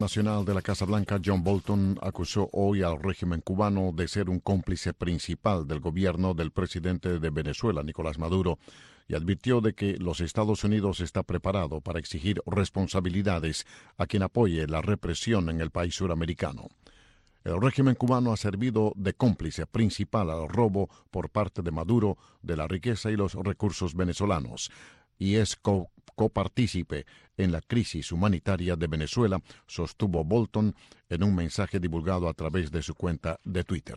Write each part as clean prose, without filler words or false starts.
Nacional de la Casa Blanca, John Bolton, acusó hoy al régimen cubano de ser un cómplice principal del gobierno del presidente de Venezuela, Nicolás Maduro, y advirtió de que los Estados Unidos está preparado para exigir responsabilidades a quien apoye la represión en el país suramericano. El régimen cubano ha servido de cómplice principal al robo por parte de Maduro de la riqueza y los recursos venezolanos, y es copartícipe en la crisis humanitaria de Venezuela, sostuvo Bolton en un mensaje divulgado a través de su cuenta de Twitter.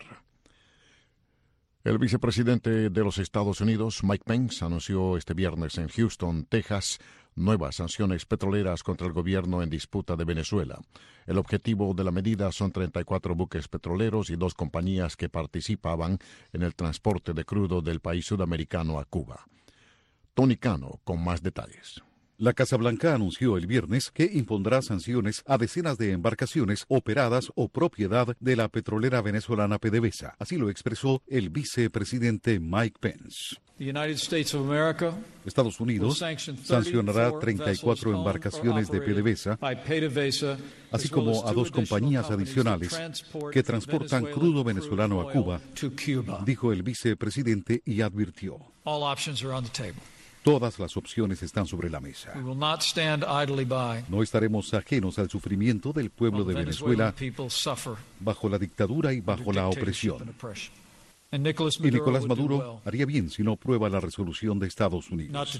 El vicepresidente de los Estados Unidos, Mike Pence, anunció este viernes en Houston, Texas, nuevas sanciones petroleras contra el gobierno en disputa de Venezuela. El objetivo de la medida son 34 buques petroleros y 2 compañías que participaban en el transporte de crudo del país sudamericano a Cuba. Tony Cano con más detalles. La Casa Blanca anunció el viernes que impondrá sanciones a decenas de embarcaciones operadas o propiedad de la petrolera venezolana PDVSA. Así lo expresó el vicepresidente Mike Pence. Estados Unidos sancionará 34 embarcaciones de PDVSA, así como a 2 compañías adicionales que transportan crudo venezolano a Cuba, dijo el vicepresidente y advirtió: todas las opciones están sobre la mesa. No estaremos ajenos al sufrimiento del pueblo de Venezuela bajo la dictadura y bajo la opresión. Y Nicolás Maduro haría bien si no prueba la resolución de Estados Unidos.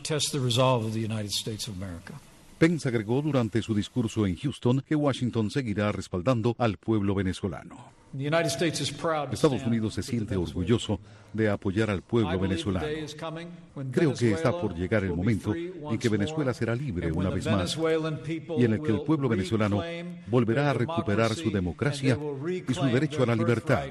Pence agregó durante su discurso en Houston que Washington seguirá respaldando al pueblo venezolano. Estados Unidos se siente orgulloso de apoyar al pueblo venezolano. Creo que está por llegar el momento en que Venezuela será libre una vez más y en el que el pueblo venezolano volverá a recuperar su democracia y su derecho a la libertad,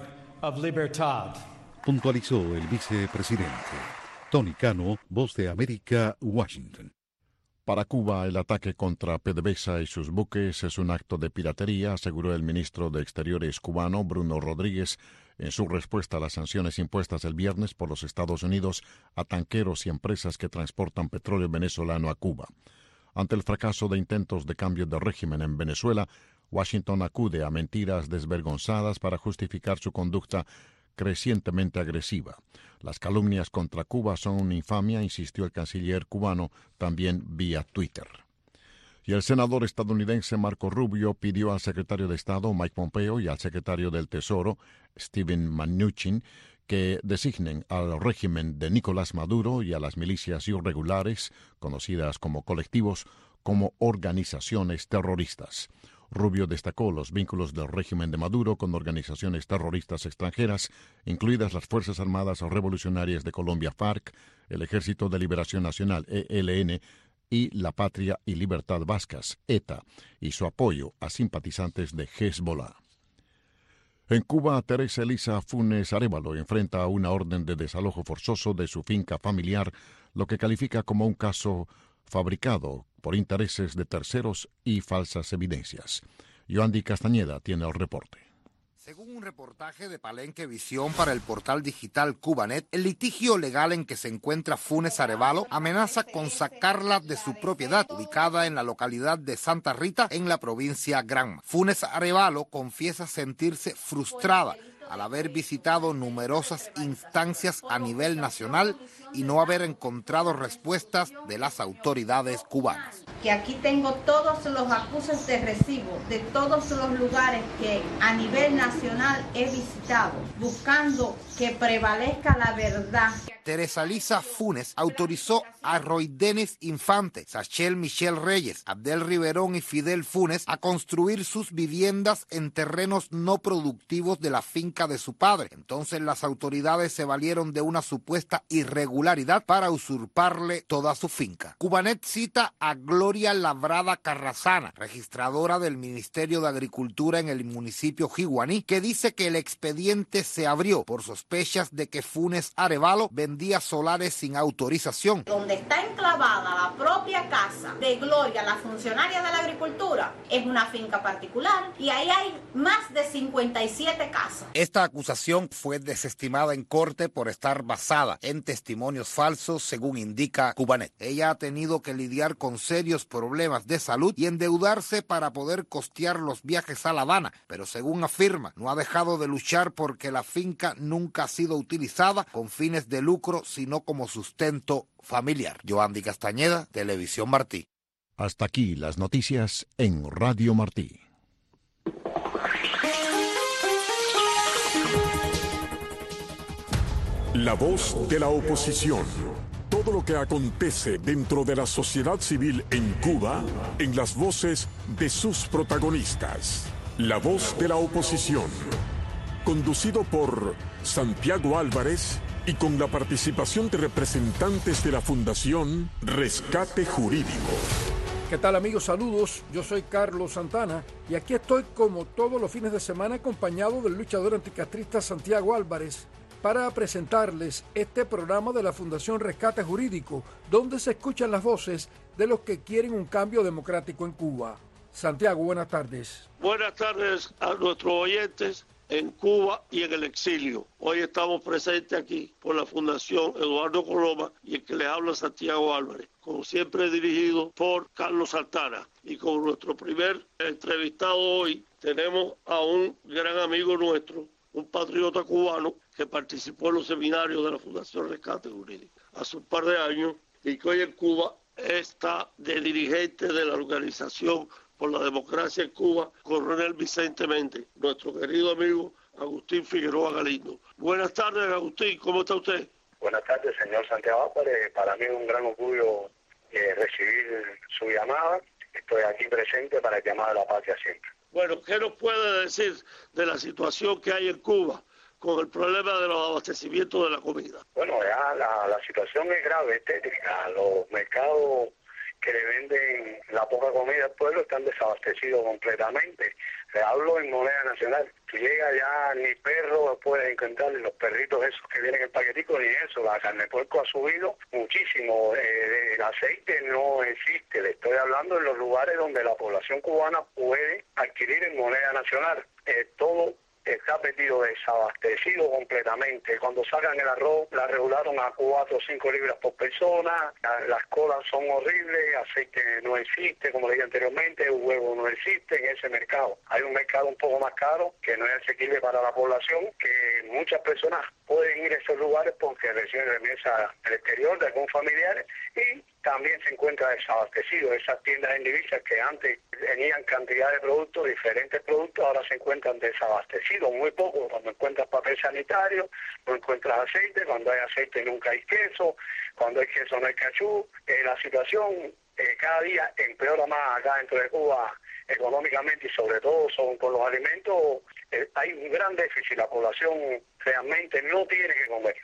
puntualizó el vicepresidente. Tony Cano, Voz de América, Washington. Para Cuba, el ataque contra PDVSA y sus buques es un acto de piratería, aseguró el ministro de Exteriores cubano, Bruno Rodríguez, en su respuesta a las sanciones impuestas el viernes por los Estados Unidos a tanqueros y empresas que transportan petróleo venezolano a Cuba. Ante el fracaso de intentos de cambio de régimen en Venezuela, Washington acude a mentiras desvergonzadas para justificar su conducta crecientemente agresiva. Las calumnias contra Cuba son una infamia, insistió el canciller cubano también vía Twitter. Y el senador estadounidense Marco Rubio pidió al secretario de Estado Mike Pompeo y al secretario del Tesoro Steven Mnuchin que designen al régimen de Nicolás Maduro y a las milicias irregulares, conocidas como colectivos, como organizaciones terroristas. Rubio destacó los vínculos del régimen de Maduro con organizaciones terroristas extranjeras, incluidas las Fuerzas Armadas Revolucionarias de Colombia FARC, el Ejército de Liberación Nacional ELN y la Patria y Libertad Vascas, ETA, y su apoyo a simpatizantes de Hezbollah. En Cuba, Teresa Elisa Funes Arévalo enfrenta una orden de desalojo forzoso de su finca familiar, lo que califica como un caso fabricado por intereses de terceros y falsas evidencias. Yoandi Castañeda tiene el reporte. Según un reportaje de Palenque Visión para el portal digital Cubanet, el litigio legal en que se encuentra Funes Arévalo amenaza con sacarla de su propiedad, ubicada en la localidad de Santa Rita, en la provincia Granma. Funes Arévalo confiesa sentirse frustrada al haber visitado numerosas instancias a nivel nacional y no haber encontrado respuestas de las autoridades cubanas. Que aquí tengo todos los acuses de recibo de todos los lugares que a nivel nacional he visitado, buscando que prevalezca la verdad. Teresa Elisa Funes autorizó a Roy Denis Infante, Sachel Michelle Reyes, Abdel Riverón y Fidel Funes a construir sus viviendas en terrenos no productivos de la finca de su padre. Entonces las autoridades se valieron de una supuesta irregularidad para usurparle toda su finca. Cubanet cita a Gloria Labrada Carrasana, registradora del Ministerio de Agricultura en el municipio Jiguaní, que dice que el expediente se abrió por sospechas de que Funes Arévalo vendía solares sin autorización. Donde está enclavada la propia casa de Gloria, la funcionaria de la agricultura, es una finca particular y ahí hay más de 57 casas. Esta acusación fue desestimada en corte por estar basada en testimonios falsos, según indica Cubanet. Ella ha tenido que lidiar con serios problemas de salud y endeudarse para poder costear los viajes a La Habana, pero según afirma, no ha dejado de luchar porque la finca nunca ha sido utilizada con fines de lucro, sino como sustento familiar. Yoandi Castañeda, Televisión Martí. Hasta aquí las noticias en Radio Martí. La voz de la oposición. Todo lo que acontece dentro de la sociedad civil en Cuba, en las voces de sus protagonistas. La voz de la oposición. Conducido por Santiago Álvarez y con la participación de representantes de la Fundación Rescate Jurídico. ¿Qué tal, amigos? Saludos, yo soy Carlos Santana y aquí estoy como todos los fines de semana acompañado del luchador anticastrista Santiago Álvarez para presentarles este programa de la Fundación Rescate Jurídico, donde se escuchan las voces de los que quieren un cambio democrático en Cuba. Santiago, buenas tardes. Buenas tardes a nuestros oyentes en Cuba y en el exilio. Hoy estamos presentes aquí por la Fundación Eduardo Coloma y el que les habla Santiago Álvarez, como siempre dirigido por Carlos Santana. Y con nuestro primer entrevistado hoy tenemos a un gran amigo nuestro, un patriota cubano que participó en los seminarios de la Fundación Rescate Jurídico hace un par de años y que hoy en Cuba está de dirigente de la Organización por la Democracia en Cuba, Coronel Vicente Méndez, nuestro querido amigo Agustín Figueroa Galindo. Buenas tardes, Agustín, ¿cómo está usted? Buenas tardes, señor Santiago Álvarez. Para mí es un gran orgullo recibir su llamada. Estoy aquí presente para el llamado de la patria siempre. Bueno, ¿qué nos puede decir de la situación que hay en Cuba con el problema de los abastecimientos de la comida? Bueno, ya la situación es grave, es tétrica. Los mercados que le venden la poca comida al pueblo están desabastecidos completamente. Le hablo en moneda nacional. Tú llegas ya, ni perro puedes encontrar, los perritos esos que vienen en paquetico, ni eso. La carne de puerco ha subido muchísimo. El aceite no existe. Le estoy hablando en los lugares donde la población cubana puede adquirir en moneda nacional. Todo está perdido, desabastecido completamente. Cuando sacan el arroz, la regularon a 4 o 5 libras por persona, las colas son horribles, aceite no existe, como le dije anteriormente, el huevo no existe en ese mercado. Hay un mercado un poco más caro, que no es asequible para la población, que muchas personas pueden ir a esos lugares porque reciben remesa del exterior de algún familiar y también se encuentra desabastecido. Esas tiendas en divisas que antes tenían cantidad de productos, diferentes productos, ahora se encuentran desabastecidos, muy poco. Cuando encuentras papel sanitario, no encuentras aceite, cuando hay aceite nunca hay queso, cuando hay queso no hay cachú. La situación cada día empeora más acá dentro de Cuba económicamente y sobre todo con los alimentos. Hay un gran déficit, la población realmente no tiene que comer.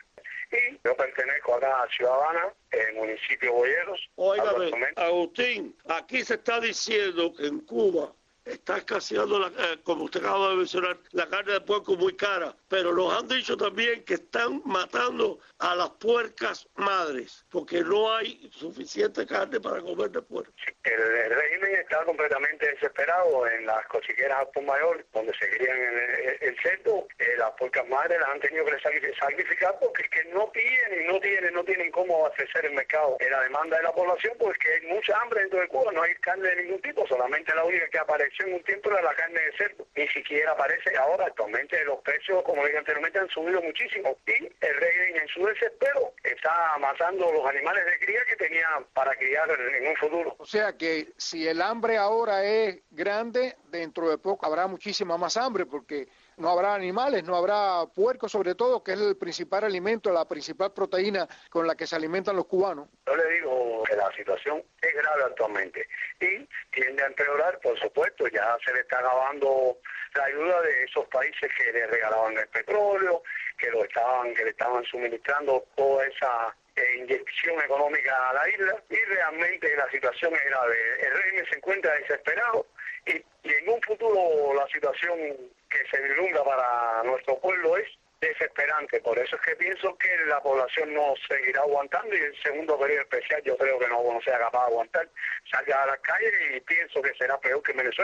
Y yo pertenezco acá a Ciudad Habana, en el municipio Boyeros. Óigame, Agustín, aquí se está diciendo que en Cuba está escaseando, como usted acaba de mencionar, la carne de puerco muy cara, pero nos han dicho también que están matando a las puercas madres, porque no hay suficiente carne para comer de puerco. El régimen está completamente desesperado en las cochiqueras Alto Mayor, donde se crían el cerdo. Las puercas madres las han tenido que sacrificar porque es que no tienen cómo abastecer el mercado. La demanda de la población, porque hay mucha hambre dentro de Cuba, no hay carne de ningún tipo, solamente la única que apareció en un tiempo era la carne de cerdo. Ni siquiera aparece ahora. Actualmente los precios, como dije anteriormente, han subido muchísimo y el régimen en su desespero está matando los animales de cría que tenían para criar en un futuro. O sea que si el hambre ahora es grande, dentro de poco habrá muchísima más hambre porque no habrá animales, no habrá puerco sobre todo, que es el principal alimento, la principal proteína con la que se alimentan los cubanos. Yo le digo que la situación es grave actualmente y tiende a empeorar, por supuesto. Ya se le está acabando la ayuda de esos países que le regalaban el petróleo, que le estaban suministrando toda esa inyección económica a la isla, y realmente la situación es grave. El régimen se encuentra desesperado y en un futuro la situación que se vislumbra para nuestro pueblo es desesperante. Por eso es que pienso que la población no seguirá aguantando y el segundo periodo especial yo creo que no sea capaz de aguantar. Salga a las calles y pienso que será peor que Venezuela.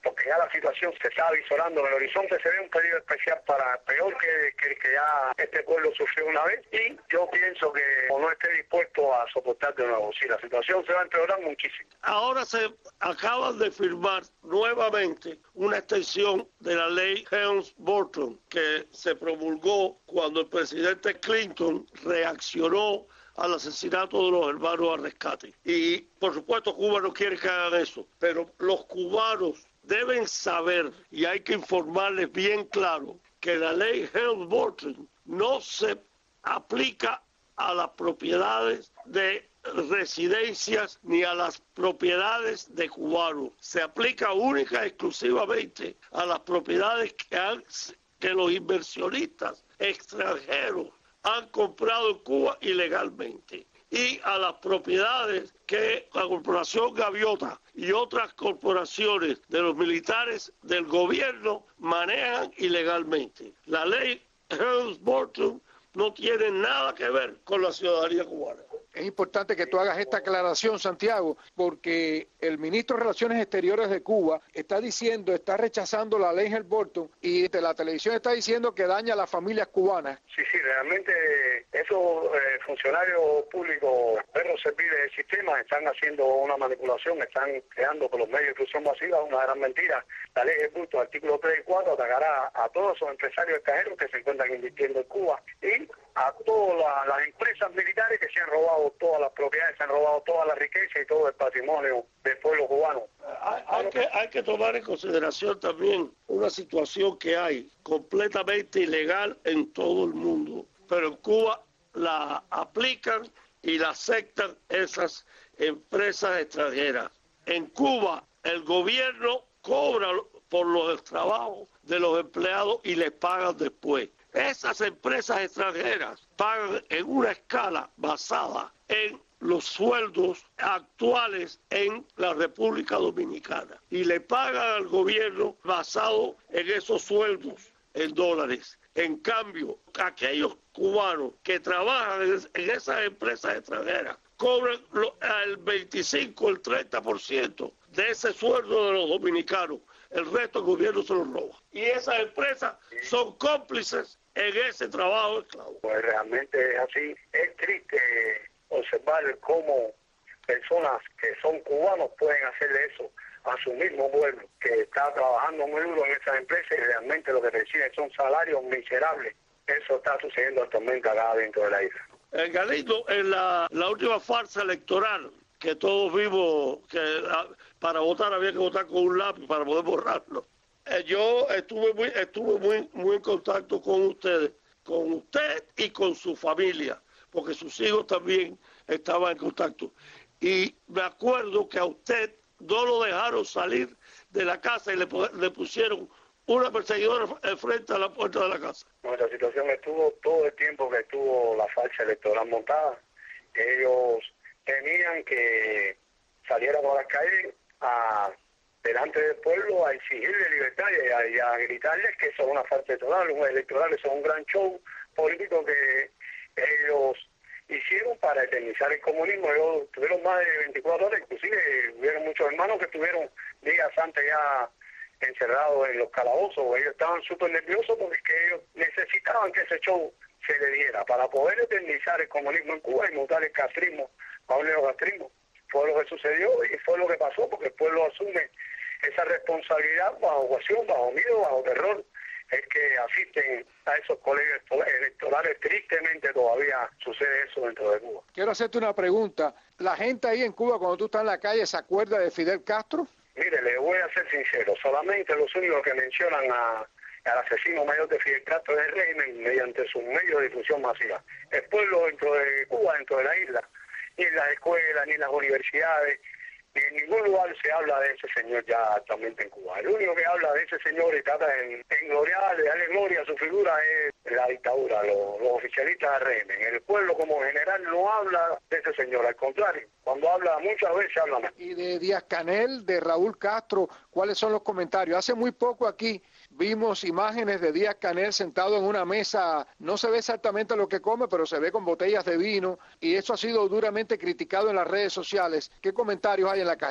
porque ya la situación se está avisorando en el horizonte, se ve un peligro especial para peor que ya este pueblo sufrió una vez, y yo pienso que no esté dispuesto a soportar de nuevo. Sí, la situación se va a empeorar muchísimo. Ahora se acaban de firmar nuevamente una extensión de la ley Helms-Burton que se promulgó cuando el presidente Clinton reaccionó al asesinato de los hermanos al rescate. Y por supuesto Cuba no quiere que hagan eso, pero los cubanos deben saber, y hay que informarles bien claro, que la ley Helms-Burton no se aplica a las propiedades de residencias ni a las propiedades de cubanos. Se aplica única y exclusivamente a las propiedades que los inversionistas extranjeros han comprado en Cuba ilegalmente, y a las propiedades que la Corporación Gaviota y otras corporaciones de los militares del gobierno manejan ilegalmente. La ley Helms-Burton no tiene nada que ver con la ciudadanía cubana. Es importante que tú hagas esta aclaración, Santiago, porque el ministro de Relaciones Exteriores de Cuba está rechazando la ley Helms-Burton, y de la televisión está diciendo que daña a las familias cubanas. Sí, realmente esos funcionarios públicos, perros serviles del sistema, están haciendo una manipulación, están creando por los medios de difusión masiva una gran mentira. La ley Helms-Burton, artículo 3 y 4, atacará a todos esos empresarios extranjeros que se encuentran invirtiendo en Cuba y a todas las empresas militares que se han robado todas las propiedades, se han robado toda la riqueza y todo el patrimonio del pueblo cubano. Hay que tomar en consideración también una situación que hay completamente ilegal en todo el mundo, pero en Cuba la aplican y la aceptan esas empresas extranjeras. En Cuba el gobierno cobra por los trabajos de los empleados y les pagan después. Esas empresas extranjeras pagan en una escala basada en los sueldos actuales en la República Dominicana y le pagan al gobierno basado en esos sueldos en dólares. En cambio, aquellos cubanos que trabajan en esas empresas extranjeras cobran el 25, el 30% de ese sueldo de los dominicanos. El resto el gobierno se lo roba. Y esas empresas son cómplices en ese trabajo esclavo. Pues realmente es así. Es triste observar cómo personas que son cubanos pueden hacerle eso a su mismo pueblo, que está trabajando muy duro en esas empresas y realmente lo que reciben son salarios miserables. Eso está sucediendo actualmente acá dentro de la isla. Galindo, en la última farsa electoral que todos vimos, que para votar había que votar con un lápiz para poder borrarlo. Yo estuve muy en contacto con usted y con su familia, porque sus hijos también estaban en contacto. Y me acuerdo que a usted no lo dejaron salir de la casa y le pusieron una perseguidora frente a la puerta de la casa. Nuestra situación estuvo todo el tiempo que estuvo la farsa electoral montada. Ellos temían que saliéramos a las calles delante del pueblo a exigirle libertad y a gritarles que eso es una farsa electoral. Los electorales son un gran show político que ellos hicieron para eternizar el comunismo. Ellos tuvieron más de 24 horas, inclusive hubieron muchos hermanos que estuvieron días antes ya encerrados en los calabozos. Ellos estaban súper nerviosos porque ellos necesitaban que ese show se le diera para poder eternizar el comunismo en Cuba y mutar el castrismo a un neocastrismo. Fue lo que sucedió y fue lo que pasó, porque el pueblo asume esa responsabilidad bajo coacción, bajo miedo, bajo terror. Es que asisten a esos colegios electorales. Tristemente todavía sucede eso dentro de Cuba. Quiero hacerte una pregunta. ¿La gente ahí en Cuba, cuando tú estás en la calle, se acuerda de Fidel Castro? Mire, le voy a ser sincero. Solamente los únicos que mencionan al asesino mayor de Fidel Castro es el régimen mediante sus medios de difusión masiva. El pueblo dentro de Cuba, dentro de la isla, ni en las escuelas, ni en las universidades, ni en ningún lugar se habla de ese señor ya actualmente en Cuba. El único que habla de ese señor y trata de engloriar, de darle gloria a su figura es la dictadura, los oficialistas del régimen. El pueblo como general no habla de ese señor, al contrario, cuando habla muchas veces habla más. Y de Díaz-Canel, de Raúl Castro, ¿cuáles son los comentarios? Hace muy poco aquí vimos imágenes de Díaz-Canel sentado en una mesa, no se ve exactamente lo que come, pero se ve con botellas de vino, y eso ha sido duramente criticado en las redes sociales. ¿Qué comentarios hay en la calle?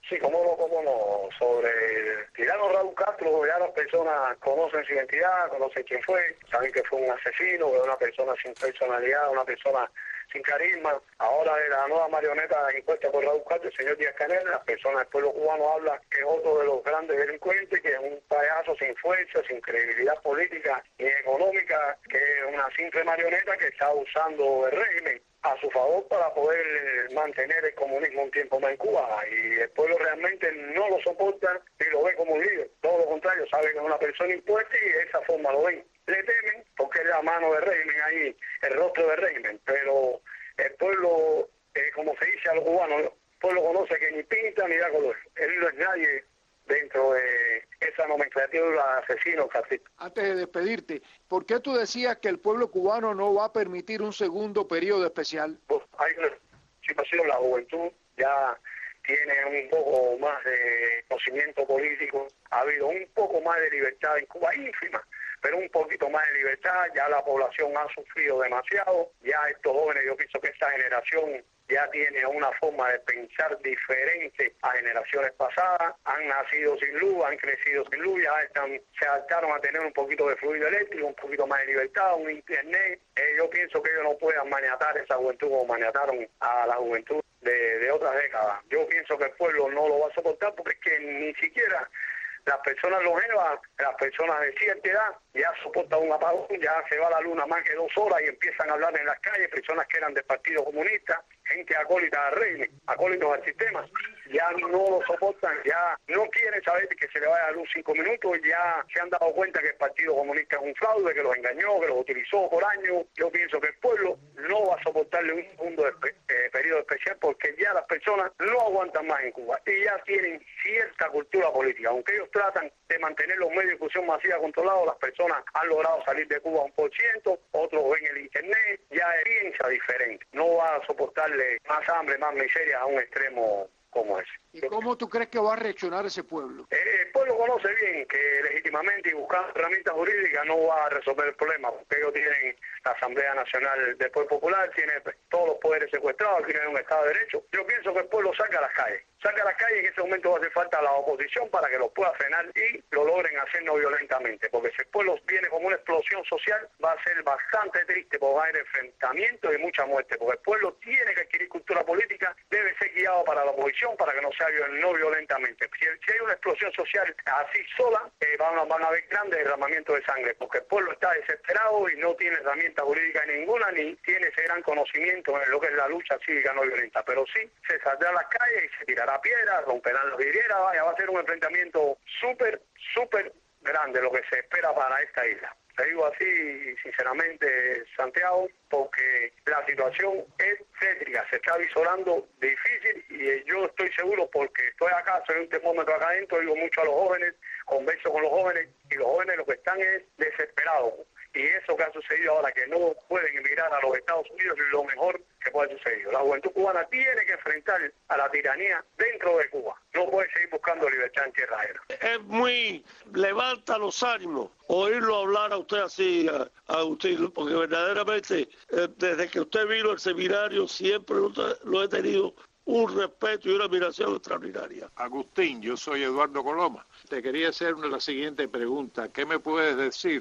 Sí, cómo no. Sobre el tirano Raúl Castro, ya las personas conocen su identidad, conocen quién fue, saben que fue un asesino, que es una persona sin personalidad, una persona sin carisma. Ahora de la nueva marioneta impuesta por Raúl Castro, el señor Díaz-Canel, las personas del pueblo cubano hablan que es otro de los grandes delincuentes, que es un payaso sin fuerza, sin credibilidad política ni económica, que es una simple marioneta que está usando el régimen a su favor para poder mantener el comunismo un tiempo más en Cuba, y el pueblo realmente no lo soporta ni lo ve como un líder, todo lo contrario, sabe que es una persona impuesta y de esa forma lo ven. Le temen porque es la mano del régimen ahí, el rostro del régimen, pero el pueblo, como se dice a los cubanos, el pueblo conoce que ni pinta ni da color, él no es nadie dentro de esa nomenclatura de asesinos. Antes de despedirte, ¿por qué tú decías que el pueblo cubano no va a permitir un segundo periodo especial? Pues hay una situación, la juventud ya tiene un poco más de conocimiento político, ha habido un poco más de libertad en Cuba, ínfima, pero un poquito más de libertad, ya la población ha sufrido demasiado, ya estos jóvenes, yo pienso que esta generación ya tiene una forma de pensar diferente a generaciones pasadas, han nacido sin luz, han crecido sin luz, ya se adaptaron a tener un poquito de fluido eléctrico, un poquito más de libertad, un internet. Yo pienso que ellos no puedan maniatar esa juventud como maniataron a la juventud de otras décadas. Yo pienso que el pueblo no lo va a soportar porque es que ni siquiera las personas longevas, las personas de cierta edad, ya soportan un apagón, ya se va la luna más que 2 horas y empiezan a hablar en las calles, personas que eran del Partido Comunista, gente acólita al régimen, acólitos al sistema, ya no lo soportan, ya no quieren saber que se le vaya la luz 5 minutos, ya se han dado cuenta que el Partido Comunista es un fraude, que los engañó, que los utilizó por años. Yo pienso que el pueblo no va a soportarle un segundo periodo especial porque ya las personas no aguantan más en Cuba y ya tienen cierta cultura política, aunque ellos tratan de mantener los medios de difusión masiva controlados, las personas han logrado salir de Cuba 1%, otros ven el internet, ya piensa diferente, no va a soportarle más hambre, más miseria a un extremo como ese. ¿Y cómo tú crees que va a reaccionar ese pueblo? El pueblo conoce bien que legítimamente y buscando herramientas jurídicas no va a resolver el problema, porque ellos tienen la Asamblea Nacional del Pueblo Popular, tiene todos los poderes secuestrados, tienen un Estado de Derecho. Yo pienso que el pueblo saca a las calles y en ese momento va a hacer falta la oposición para que los pueda frenar y lo logren hacer no violentamente, porque si el pueblo viene como una explosión social va a ser bastante triste, porque va a haber enfrentamientos y mucha muerte, porque el pueblo tiene que adquirir cultura política, debe ser guiado para la oposición para que no sea no violentamente. Si hay una explosión social así sola, van a haber grandes derramamientos de sangre, porque el pueblo está desesperado y no tiene herramienta jurídica ninguna, ni tiene ese gran conocimiento en lo que es la lucha cívica no violenta, pero sí se saldrá a las calles y se tirará piedras, romperán las vidrieras, va a ser un enfrentamiento súper grande lo que se espera para esta isla. Te digo así, sinceramente, Santiago, porque la situación es tétrica, se está visorando difícil y yo estoy seguro porque estoy acá, soy un termómetro acá adentro, digo mucho a los jóvenes, converso con los jóvenes y los jóvenes lo que están es desesperados. Y eso que ha sucedido ahora, que no pueden emigrar a los Estados Unidos, es lo mejor que puede suceder. La juventud cubana tiene que enfrentar a la tiranía dentro de Cuba. No puede seguir buscando libertad en tierra ajena. Es muy, levanta los ánimos oírlo hablar a usted así, Agustín, porque verdaderamente desde que usted vino al seminario siempre lo he tenido un respeto y una admiración extraordinaria. Agustín, yo soy Eduardo Coloma. Te quería hacer la siguiente pregunta. ¿Qué me puedes decir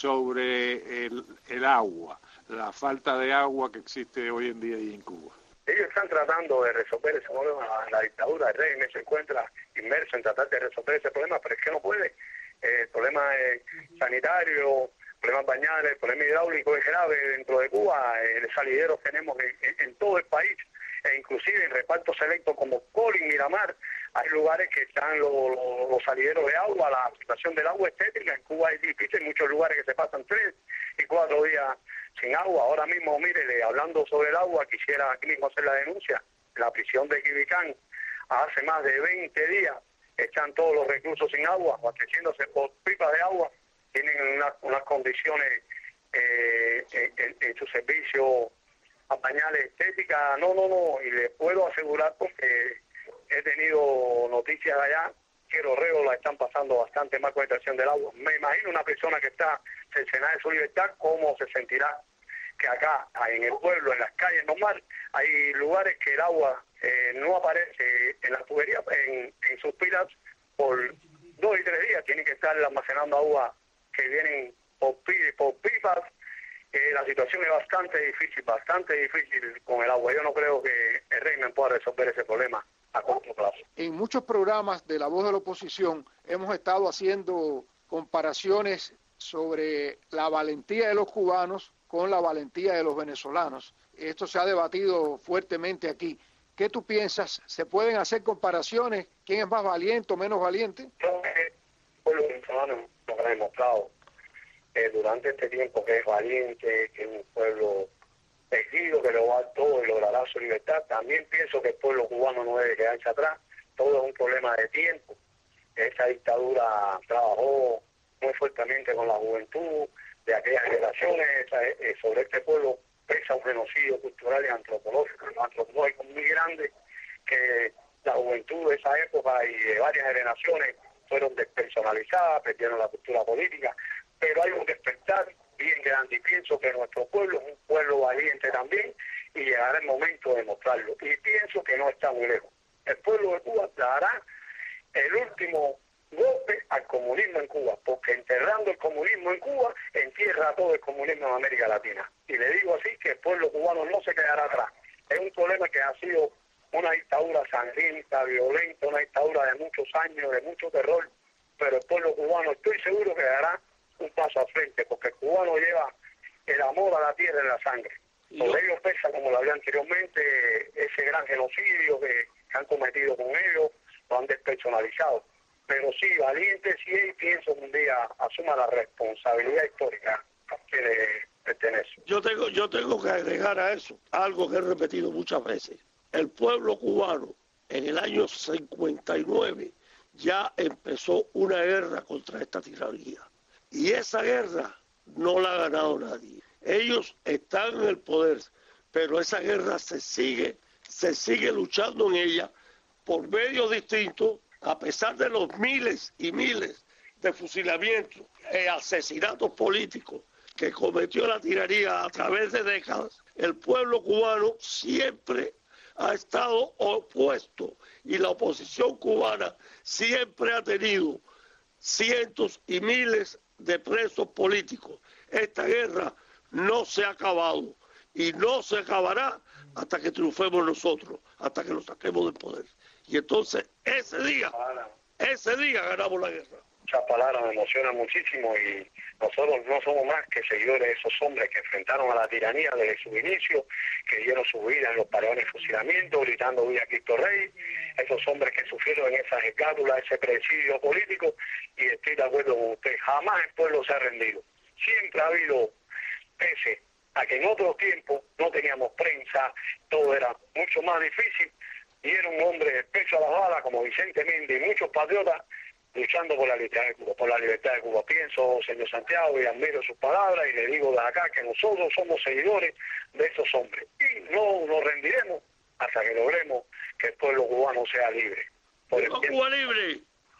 sobre el agua, la falta de agua que existe hoy en día ahí en Cuba? Ellos están tratando de resolver ese problema. La dictadura, el régimen se encuentra inmerso en tratar de resolver ese problema, pero es que no puede. El problema sanitario, problemas bañales, el problema hidráulico es grave dentro de Cuba. Salideros tenemos en todo el país, e inclusive en repartos selectos como Colín, Miramar, hay lugares que están los salideros de agua, la situación del agua es tétrica. En Cuba es difícil, hay muchos lugares que se pasan 3 y 4 días sin agua. Ahora mismo, mírele, hablando sobre el agua, quisiera aquí mismo hacer la denuncia. La prisión de Quibicán, hace más de 20 días, están todos los reclusos sin agua, abasteciéndose por pipas de agua, tienen unas condiciones en su servicio a pañales estética, no, y les puedo asegurar porque he tenido noticias allá que los reos la están pasando bastante mal con la extracción del agua. Me imagino una persona que está cercenada de su libertad, cómo se sentirá que acá en el pueblo, en las calles normal, hay lugares que el agua no aparece en las tuberías, en sus pilas por 2 y 3 días. Tienen que estar almacenando agua que vienen por pipas. La situación es bastante difícil con el agua. Yo no creo que el régimen pueda resolver ese problema a corto plazo. En muchos programas de La Voz de la Oposición hemos estado haciendo comparaciones sobre la valentía de los cubanos con la valentía de los venezolanos. Esto se ha debatido fuertemente aquí. ¿Qué tú piensas? ¿Se pueden hacer comparaciones? ¿Quién es más valiente o menos valiente? Creo que el pueblo venezolano nos ha demostrado durante este tiempo que es valiente, que es un pueblo elegido, que lo va a dar todo y logrará su libertad. También pienso que el pueblo cubano no debe quedarse atrás. Todo es un problema de tiempo. Esa dictadura trabajó muy fuertemente con la juventud de aquellas generaciones. Sobre este pueblo pesa un genocidio cultural y antropológico muy grande, que la juventud de esa época y de varias generaciones fueron despersonalizadas, perdieron la cultura política, pero hay un despertar bien grande y pienso que nuestro pueblo es un pueblo valiente también y llegará el momento de mostrarlo. Y pienso que no está muy lejos. El pueblo de Cuba dará el último golpe al comunismo en Cuba, porque enterrando el comunismo en Cuba, entierra todo el comunismo en América Latina. Y le digo así que el pueblo cubano no se quedará atrás. Es un problema que ha sido una dictadura sangrienta, violenta, una dictadura de muchos años, de mucho terror, pero el pueblo cubano estoy seguro que dará un paso al frente, porque el cubano lleva el amor a la tierra en la sangre. Por ellos pesa, como lo hablé anteriormente, ese gran genocidio que han cometido con ellos, lo han despersonalizado. Pero sí, valiente sí, y pienso que un día asuma la responsabilidad histórica que le pertenece. Yo tengo que agregar a eso algo que he repetido muchas veces. El pueblo cubano en el año 59 ya empezó una guerra contra esta tiranía. Y esa guerra no la ha ganado nadie. Ellos están en el poder, pero esa guerra se sigue luchando en ella por medios distintos, a pesar de los miles y miles de fusilamientos e asesinatos políticos que cometió la tiranía a través de décadas. El pueblo cubano siempre ha estado opuesto y la oposición cubana siempre ha tenido cientos y miles de presos políticos. Esta guerra no se ha acabado y no se acabará hasta que triunfemos nosotros, hasta que lo saquemos del poder. Y entonces ese día ganamos la guerra. Muchas palabras me emocionan muchísimo y nosotros no somos más que seguidores de esos hombres que enfrentaron a la tiranía desde su inicio, que dieron su vida en los paredones de fusilamiento, gritando "Viva Cristo Rey", esos hombres que sufrieron en esas escátulas, ese presidio político, y estoy de acuerdo con usted, jamás el pueblo se ha rendido. Siempre ha habido, pese a que en otros tiempos no teníamos prensa, todo era mucho más difícil, y era un hombre de pecho a las balas como Vicente Méndez y muchos patriotas luchando por la libertad de Cuba. Pienso, señor Santiago, y admiro sus palabras y le digo desde acá que nosotros somos seguidores de esos hombres y no nos rendiremos hasta que logremos que el pueblo cubano sea libre. ¡Viva Cuba libre!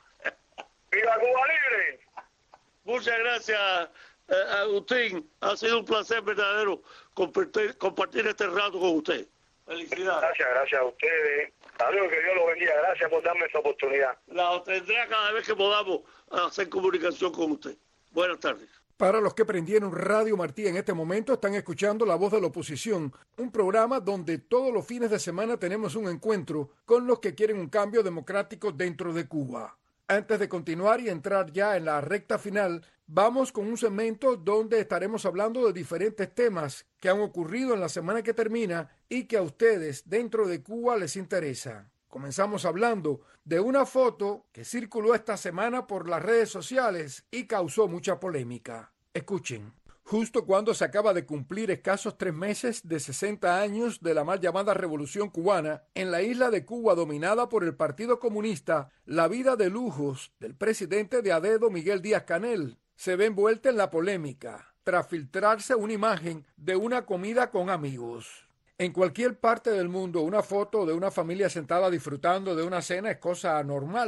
¡Viva Cuba libre! Muchas gracias, Agustín. Ha sido un placer verdadero compartir este rato con usted. Felicidades. Gracias a ustedes. Saludos, que Dios los bendiga. Gracias por darme esta oportunidad. La obtendrá cada vez que podamos hacer comunicación con usted. Buenas tardes. Para los que prendieron Radio Martí en este momento, están escuchando La Voz de la Oposición, un programa donde todos los fines de semana tenemos un encuentro con los que quieren un cambio democrático dentro de Cuba. Antes de continuar y entrar ya en la recta final, vamos con un segmento donde estaremos hablando de diferentes temas que han ocurrido en la semana que termina y que a ustedes dentro de Cuba les interesa. Comenzamos hablando de una foto que circuló esta semana por las redes sociales y causó mucha polémica. Escuchen. Justo cuando se acaba de cumplir escasos 3 meses de 60 años de la mal llamada Revolución Cubana, en la isla de Cuba dominada por el Partido Comunista, la vida de lujos del presidente de adedo Miguel Díaz-Canel se ve envuelta en la polémica, tras filtrarse una imagen de una comida con amigos. En cualquier parte del mundo, una foto de una familia sentada disfrutando de una cena es cosa normal,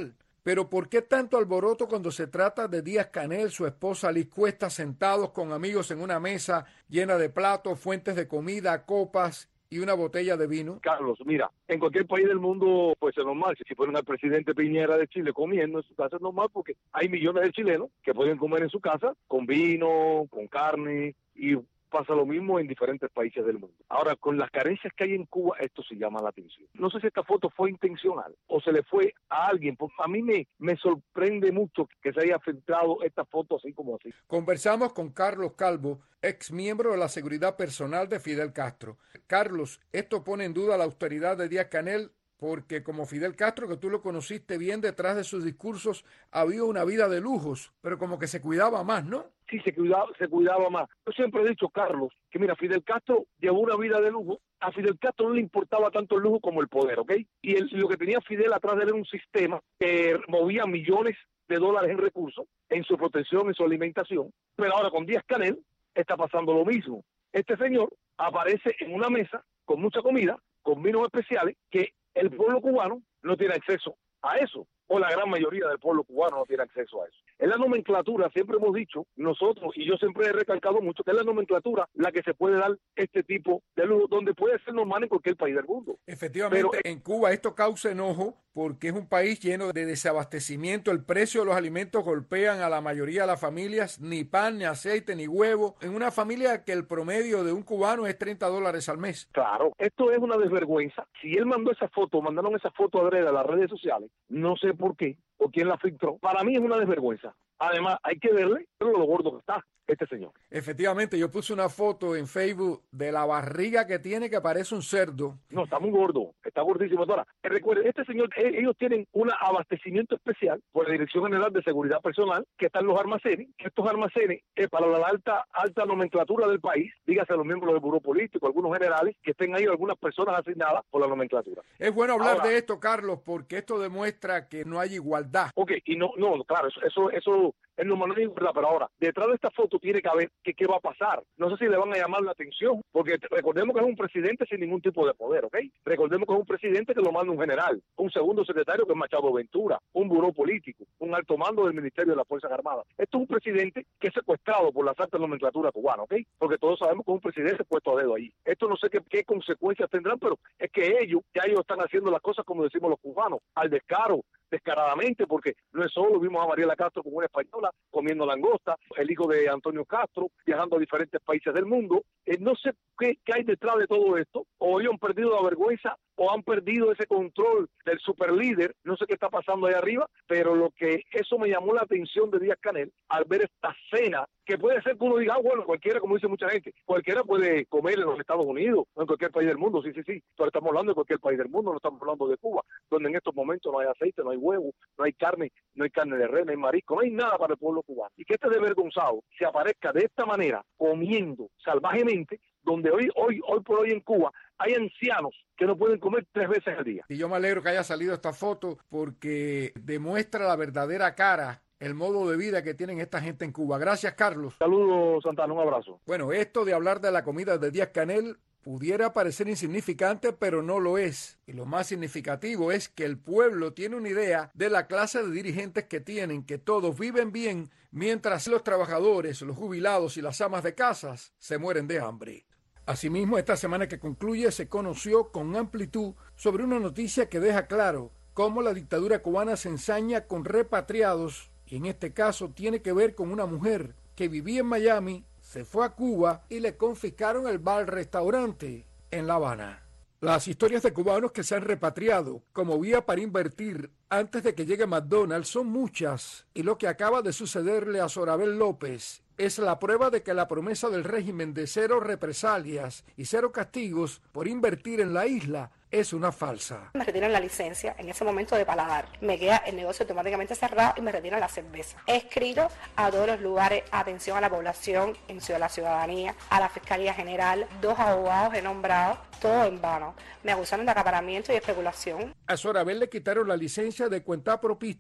Pero ¿por qué tanto alboroto cuando se trata de Díaz-Canel, su esposa Liz Cuesta, sentados con amigos en una mesa llena de platos, fuentes de comida, copas y una botella de vino? Carlos, mira, en cualquier país del mundo pues es normal. Si fueran al presidente Piñera de Chile comiendo en su casa es normal, porque hay millones de chilenos que pueden comer en su casa con vino, con carne, y pasa lo mismo en diferentes países del mundo. Ahora, con las carencias que hay en Cuba, esto sí llama la atención. No sé si esta foto fue intencional o se le fue a alguien, porque a mí me sorprende mucho que se haya filtrado esta foto así como así. Conversamos con Carlos Calvo, ex miembro de la seguridad personal de Fidel Castro. Carlos, esto pone en duda la austeridad de Díaz-Canel, porque como Fidel Castro, que tú lo conociste bien, detrás de sus discursos había una vida de lujos, pero como que se cuidaba más, ¿no? Sí, se cuidaba más. Yo siempre he dicho, Carlos, que mira, Fidel Castro llevó una vida de lujo. A Fidel Castro no le importaba tanto el lujo como el poder, ¿ok? Y lo que tenía Fidel atrás de él era un sistema que movía millones de dólares en recursos, en su protección, en su alimentación. Pero ahora con Díaz-Canel está pasando lo mismo. Este señor aparece en una mesa con mucha comida, con vinos especiales, que el pueblo cubano no tiene acceso a eso, o la gran mayoría del pueblo cubano no tiene acceso a eso. En la nomenclatura, siempre hemos dicho, nosotros, y yo siempre he recalcado mucho, que es la nomenclatura la que se puede dar este tipo de lujo, donde puede ser normal en cualquier país del mundo. Efectivamente, pero en Cuba esto causa enojo, porque es un país lleno de desabastecimiento, el precio de los alimentos golpean a la mayoría de las familias, ni pan, ni aceite, ni huevo, en una familia que el promedio de un cubano es $30 al mes. Claro, esto es una desvergüenza. Si él mandó esa foto, mandaron esa foto adrede a las redes sociales, no sé por qué, o quién la filtró, para mí es una desvergüenza. Además, hay que verle lo gordo que está este señor. Efectivamente, yo puse una foto en Facebook de la barriga que tiene, que parece un cerdo. No, está muy gordo, está gordísimo. Ahora, recuerden, este señor, ellos tienen un abastecimiento especial por la Dirección General de Seguridad Personal, que están los almacenes, que estos almacenes, para la alta nomenclatura del país, dígase los miembros del buró político, algunos generales, que estén ahí algunas personas asignadas por la nomenclatura. Es bueno hablar de esto, Carlos, porque esto demuestra que no hay igualdad. Ok, y no, claro, eso es normal, no hay igualdad, pero ahora, detrás de esta foto tiene que haber qué va a pasar. No sé si le van a llamar la atención, porque recordemos que es un presidente sin ningún tipo de poder, ¿ok? Recordemos que es un presidente que lo manda un general, un segundo secretario que es Machado Ventura, un buró político, un alto mando del Ministerio de las Fuerzas Armadas. Esto es un presidente que es secuestrado por la alta nomenclatura cubana, ¿ok? Porque todos sabemos que es un presidente puesto a dedo ahí. Esto no sé qué consecuencias tendrán, pero es que ellos están haciendo las cosas como decimos los cubanos, al descaro, descaradamente, porque no es solo, vimos a Mariela Castro como una española comiendo langosta, el hijo de Antonio Castro viajando a diferentes países del mundo. No sé qué hay detrás de todo esto, o ellos han perdido la vergüenza o han perdido ese control del superlíder, no sé qué está pasando ahí arriba, pero lo que eso me llamó la atención de Díaz-Canel al ver esta cena, que puede ser que uno diga, bueno, cualquiera, como dice mucha gente, cualquiera puede comer en los Estados Unidos o en cualquier país del mundo, sí, pero estamos hablando de cualquier país del mundo, no estamos hablando de Cuba, donde en estos momentos no hay aceite, no hay huevo, no hay carne de res, no hay marisco, no hay nada para el pueblo cubano. Y que este desvergonzado se aparezca de esta manera, comiendo salvajemente, donde hoy por hoy en Cuba hay ancianos que no pueden comer 3 veces al día. Y yo me alegro que haya salido esta foto porque demuestra la verdadera cara, el modo de vida que tienen esta gente en Cuba. Gracias, Carlos. Saludos, Santana, un abrazo. Bueno, esto de hablar de la comida de Díaz-Canel pudiera parecer insignificante, pero no lo es. Y lo más significativo es que el pueblo tiene una idea de la clase de dirigentes que tienen, que todos viven bien, mientras los trabajadores, los jubilados y las amas de casas se mueren de hambre. Asimismo, esta semana que concluye se conoció con amplitud sobre una noticia que deja claro cómo la dictadura cubana se ensaña con repatriados, y en este caso tiene que ver con una mujer que vivía en Miami, se fue a Cuba y le confiscaron el bar-restaurante en La Habana. Las historias de cubanos que se han repatriado como vía para invertir antes de que llegue McDonald's son muchas, y lo que acaba de sucederle a Sorabel López es la prueba de que la promesa del régimen de 0 represalias y 0 castigos por invertir en la isla es una falsa. Me retiran la licencia en ese momento de paladar, me queda el negocio automáticamente cerrado y me retiran la cerveza. He escrito a todos los lugares, atención a la población, en la ciudadanía, a la Fiscalía General, 2 abogados he nombrado, todo en vano. Me acusaron de acaparamiento y especulación. A Sorabel le quitaron la licencia de cuentapropista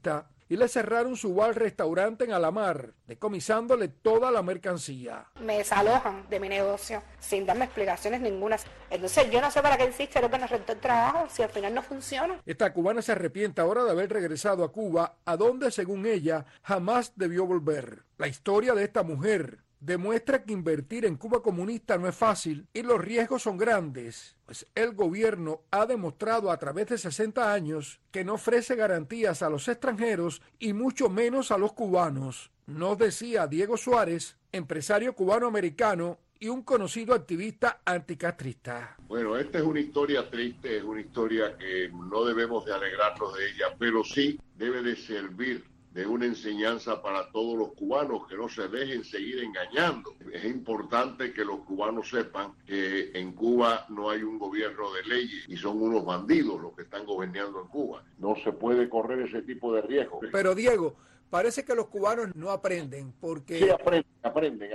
y le cerraron su bar-restaurante en Alamar, decomisándole toda la mercancía. Me desalojan de mi negocio sin darme explicaciones ninguna. Entonces yo no sé para qué insiste lo que nos rentó el trabajo si al final no funciona. Esta cubana se arrepiente ahora de haber regresado a Cuba, a donde, según ella, jamás debió volver. La historia de esta mujer demuestra que invertir en Cuba comunista no es fácil y los riesgos son grandes, pues el gobierno ha demostrado a través de 60 años que no ofrece garantías a los extranjeros y mucho menos a los cubanos. Nos decía Diego Suárez, empresario cubano-americano y un conocido activista anticastrista. Bueno, esta es una historia triste, es una historia que no debemos de alegrarnos de ella, pero sí debe de servir de una enseñanza para todos los cubanos, que no se dejen seguir engañando. Es importante que los cubanos sepan que en Cuba no hay un gobierno de leyes y son unos bandidos los que están gobernando en Cuba. No se puede correr ese tipo de riesgo. Pero Diego, parece que los cubanos no aprenden porque... Sí, aprenden.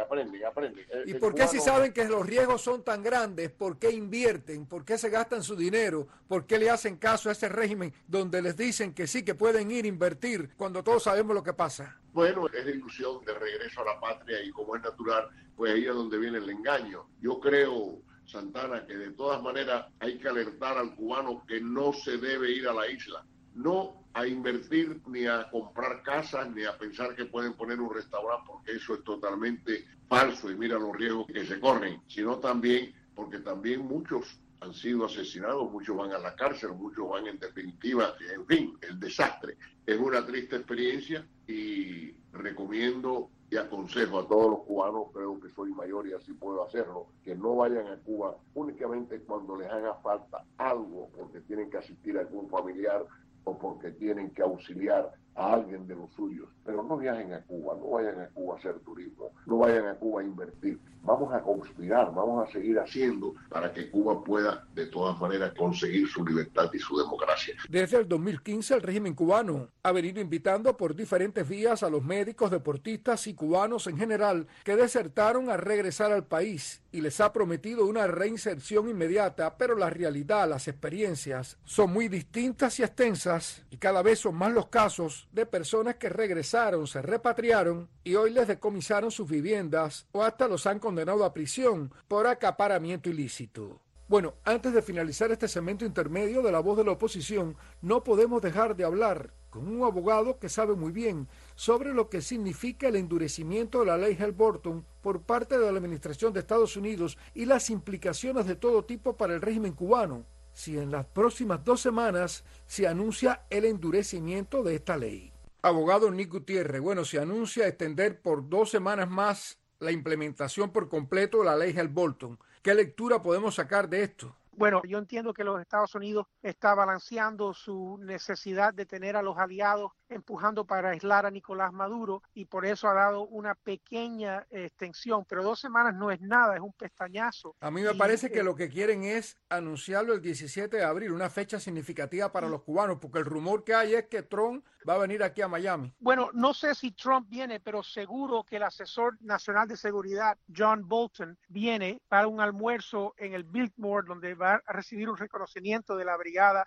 ¿Y por qué si saben que los riesgos son tan grandes, por qué invierten? ¿Por qué se gastan su dinero? ¿Por qué le hacen caso a ese régimen donde les dicen que sí, que pueden ir a invertir cuando todos sabemos lo que pasa? Bueno, es la ilusión de regreso a la patria y como es natural, pues ahí es donde viene el engaño. Yo creo, Santana, que de todas maneras hay que alertar al cubano que no se debe ir a la isla. No a invertir ni a comprar casas ni a pensar que pueden poner un restaurante, porque eso es totalmente falso y mira los riesgos que se corren, sino también porque también muchos han sido asesinados, muchos van a la cárcel, muchos van en definitiva, en fin, el desastre. Es una triste experiencia y recomiendo y aconsejo a todos los cubanos, creo que soy mayor y así puedo hacerlo, que no vayan a Cuba únicamente cuando les haga falta algo, porque tienen que asistir a algún familiar o porque tienen que auxiliar a alguien de los suyos. Pero no viajen a Cuba, no vayan a Cuba a hacer turismo, no vayan a Cuba a invertir. Vamos a conspirar, vamos a seguir haciendo para que Cuba pueda de todas maneras conseguir su libertad y su democracia. Desde el 2015 el régimen cubano ha venido invitando por diferentes vías a los médicos, deportistas y cubanos en general que desertaron a regresar al país y les ha prometido una reinserción inmediata, pero la realidad, las experiencias son muy distintas y extensas y cada vez son más los casos de personas que regresaron, se repatriaron y hoy les decomisaron sus viviendas o hasta los han condenado a prisión por acaparamiento ilícito. Bueno, antes de finalizar este segmento intermedio de La Voz de la Oposición, no podemos dejar de hablar con un abogado que sabe muy bien sobre lo que significa el endurecimiento de la ley Helms-Burton por parte de la administración de Estados Unidos y las implicaciones de todo tipo para el régimen cubano, si en las próximas 2 semanas se anuncia el endurecimiento de esta ley. Abogado Nick Gutiérrez, bueno, se anuncia extender por 2 semanas más la implementación por completo de la ley Helms-Burton. ¿Qué lectura podemos sacar de esto? Bueno, yo entiendo que los Estados Unidos está balanceando su necesidad de tener a los aliados empujando para aislar a Nicolás Maduro y por eso ha dado una pequeña extensión, pero 2 semanas no es nada, es un pestañazo. A mí me parece que lo que quieren es anunciarlo el 17 de abril, una fecha significativa para los cubanos, porque el rumor que hay es que Trump va a venir aquí a Miami. Bueno, no sé si Trump viene, pero seguro que el asesor nacional de seguridad, John Bolton, viene para un almuerzo en el Biltmore, donde va a recibir un reconocimiento de la Brigada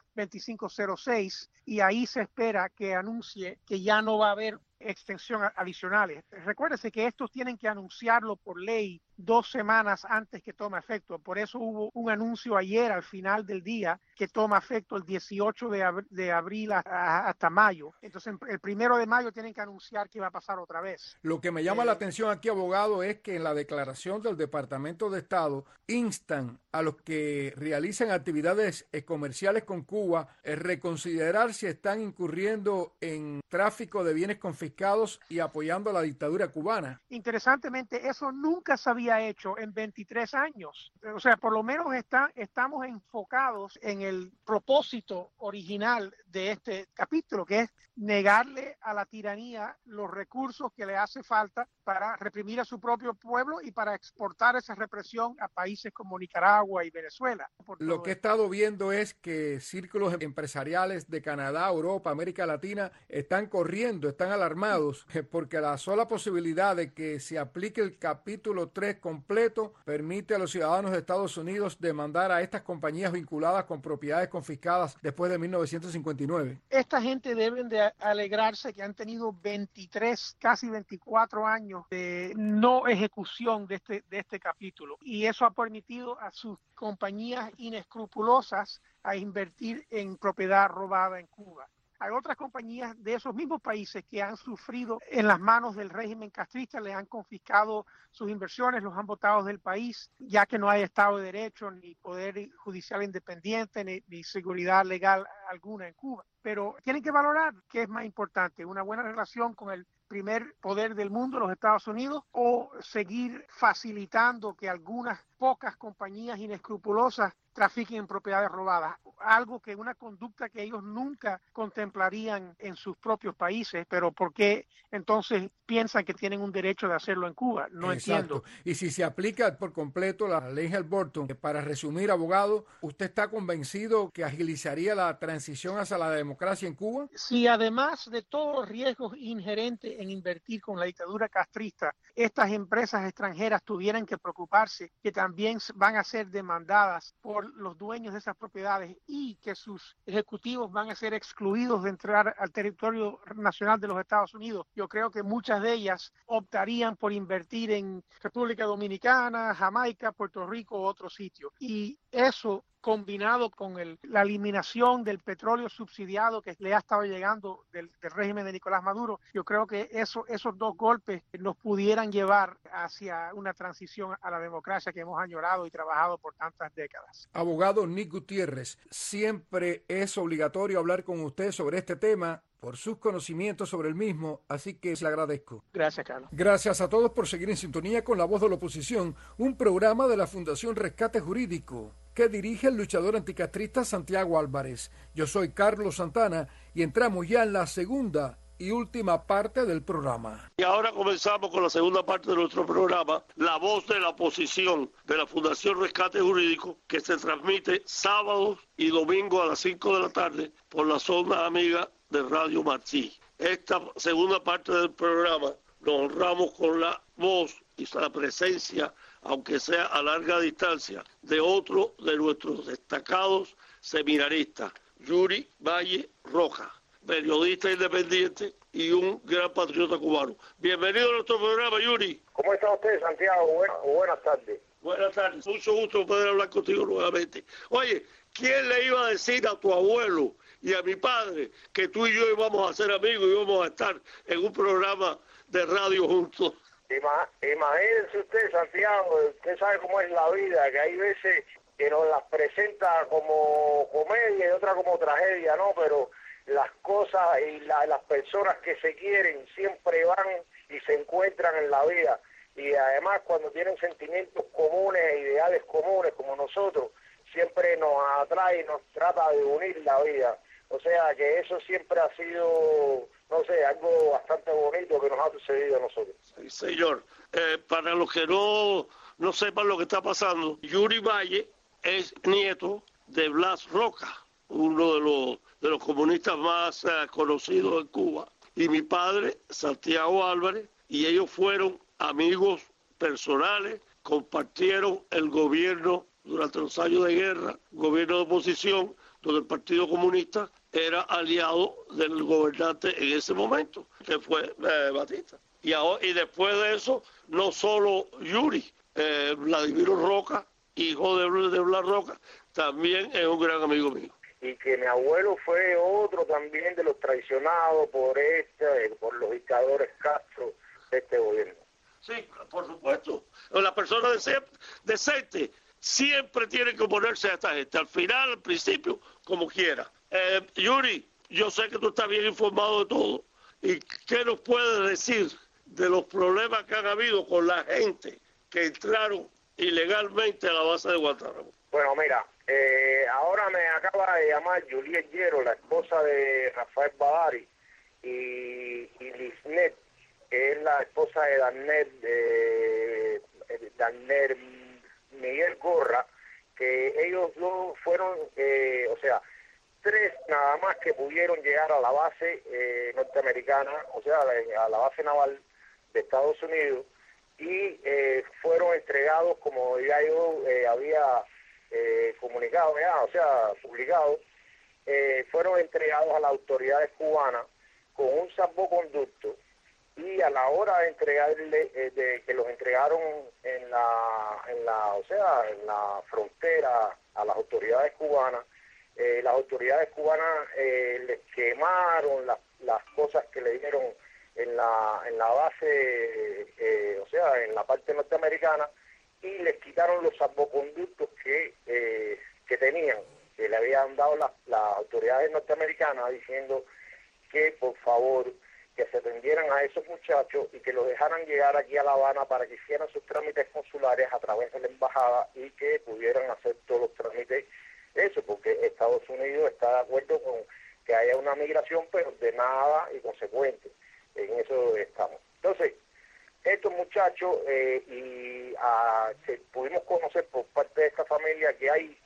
2506 y ahí se espera que anuncie que ya no va a haber extensión adicionales. Recuérdese que estos tienen que anunciarlo por ley 2 semanas antes que tome efecto. Por eso hubo un anuncio ayer al final del día que toma efecto el 18 de abril hasta mayo. Entonces el 1 de mayo tienen que anunciar que va a pasar otra vez. Lo que me llama la atención aquí, abogado, es que en la declaración del Departamento de Estado instan a los que realicen actividades comerciales con Cuba reconsiderar si están incurriendo en tráfico de bienes confiscados y apoyando a la dictadura cubana. Interesantemente, eso nunca se había hecho en 23 años. O sea, por lo menos estamos enfocados en el propósito original de este capítulo, que es negarle a la tiranía los recursos que le hace falta para reprimir a su propio pueblo y para exportar esa represión a países como Nicaragua y Venezuela. Lo que he estado viendo es que círculos empresariales de Canadá, Europa, América Latina están corriendo, están alarmados, porque la sola posibilidad de que se aplique el capítulo 3 cierre completo permite a los ciudadanos de Estados Unidos demandar a estas compañías vinculadas con propiedades confiscadas después de 1959. Esta gente deben de alegrarse que han tenido 23, casi 24 años de no ejecución de este capítulo. Y eso ha permitido a sus compañías inescrupulosas a invertir en propiedad robada en Cuba. Hay otras compañías de esos mismos países que han sufrido en las manos del régimen castrista, le han confiscado sus inversiones, los han botado del país, ya que no hay Estado de Derecho, ni poder judicial independiente, ni seguridad legal alguna en Cuba. Pero tienen que valorar qué es más importante, una buena relación con el primer poder del mundo, los Estados Unidos, o seguir facilitando que algunas pocas compañías inescrupulosas trafiquen en propiedades robadas, algo que una conducta que ellos nunca contemplarían en sus propios países, pero ¿por qué entonces piensan que tienen un derecho de hacerlo en Cuba? No entiendo. Y si se aplica por completo la ley Helms-Burton, para resumir, abogado, ¿usted está convencido que agilizaría la transición hacia la democracia en Cuba? Si además de todos los riesgos inherentes en invertir con la dictadura castrista, estas empresas extranjeras tuvieran que preocuparse que también van a ser demandadas por los dueños de esas propiedades y que sus ejecutivos van a ser excluidos de entrar al territorio nacional de los Estados Unidos, yo creo que muchas de ellas optarían por invertir en República Dominicana, Jamaica, Puerto Rico u otro sitio. Y eso, combinado con la eliminación del petróleo subsidiado que le ha estado llegando del régimen de Nicolás Maduro, yo creo que esos dos golpes nos pudieran llevar hacia una transición a la democracia que hemos añorado y trabajado por tantas décadas. Abogado Nick Gutiérrez, siempre es obligatorio hablar con usted sobre este tema por sus conocimientos sobre el mismo, así que le agradezco. Gracias, Carlos. Gracias a todos por seguir en sintonía con La Voz de la Oposición, un programa de la Fundación Rescate Jurídico que dirige el luchador anticastrista Santiago Álvarez. Yo soy Carlos Santana y entramos ya en la segunda y última parte del programa. Y ahora comenzamos con la segunda parte de nuestro programa, La Voz de la Oposición, de la Fundación Rescate Jurídico, que se transmite sábados y domingos a las 5 de la tarde por la zona amiga de Radio Martí. Esta segunda parte del programa nos honramos con la voz y la presencia, aunque sea a larga distancia, de otro de nuestros destacados seminaristas, Yuri Valle Rojas, periodista independiente y un gran patriota cubano. Bienvenido a nuestro programa, Yuri. ¿Cómo está usted, Santiago? Buenas tardes. Buenas tardes. Mucho gusto poder hablar contigo nuevamente. Oye, ¿quién le iba a decir a tu abuelo y a mi padre que tú y yo íbamos a ser amigos y íbamos a estar en un programa de radio juntos? Imagínense usted, Santiago, usted sabe cómo es la vida, que hay veces que nos las presenta como comedia y otra como tragedia, ¿no? Pero las cosas y las personas que se quieren siempre van y se encuentran en la vida. Y además cuando tienen sentimientos comunes e ideales comunes como nosotros, siempre nos atrae y nos trata de unir la vida. O sea que eso siempre ha sido, no sé, algo bastante bonito que nos ha sucedido a nosotros. Sí, señor. Para los que no sepan lo que está pasando, Yuri Valle es nieto de Blas Roca, uno de los comunistas más conocidos en Cuba. Y mi padre, Santiago Álvarez, y ellos fueron amigos personales, compartieron el gobierno durante los años de guerra, gobierno de oposición, donde el Partido Comunista era aliado del gobernante en ese momento, que fue Batista. Y después de eso, no solo Yuri, Vladimiro Roca, hijo de Blas Roca, también es un gran amigo mío. Y que mi abuelo fue otro también de los traicionados por los dictadores Castro de este gobierno. Sí, por supuesto. La persona decente siempre tiene que oponerse a esta gente, al final, al principio, como quiera. Yuri, yo sé que tú estás bien informado de todo. ¿Y qué nos puedes decir de los problemas que han habido con la gente que entraron ilegalmente a la base de Guantánamo? Bueno, mira, ahora me acaba de llamar Juliet Llero, la esposa de Rafael Badari, y Lisnet, que es la esposa de Darner Miguel Gorra, que ellos dos fueron, tres nada más que pudieron llegar a la base norteamericana, o sea, a la base naval de Estados Unidos, y fueron entregados, como ya yo había comunicado ya, o sea, publicado, fueron entregados a las autoridades cubanas con un salvoconducto, y a la hora de entregarle, de que los entregaron en la frontera a las autoridades cubanas les quemaron las cosas que le dieron en la base, en la parte norteamericana, y les quitaron los salvoconductos que tenían, que le habían dado las autoridades norteamericanas, diciendo que por favor que se atendieran a esos muchachos y que los dejaran llegar aquí a La Habana para que hicieran sus trámites consulares a través de la embajada y que pudieran hacer todos los trámites, eso, porque Estados Unidos está de acuerdo con que haya una migración, pero ordenada y consecuente. En eso estamos. Entonces, estos muchachos, pudimos conocer por parte de esta familia que hay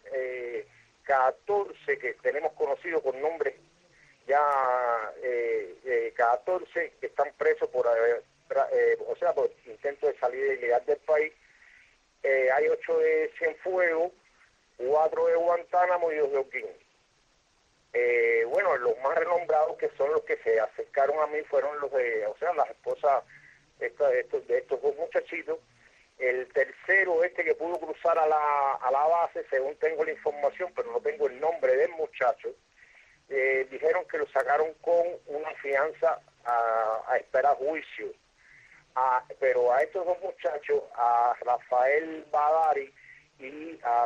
14 que tenemos conocidos con nombres, ya 14 que están presos por intento de salida ilegal del país. Hay 8 de Cienfuegos, 4 de Guantánamo y 2 de Holguín. Los más renombrados, que son los que se acercaron a mí, fueron los de, las esposas de estos dos muchachitos. El tercero, que pudo cruzar a la base, según tengo la información, pero no tengo el nombre del muchacho, dijeron que lo sacaron con una fianza a esperar juicio. Pero a estos dos muchachos, a Rafael Badari y a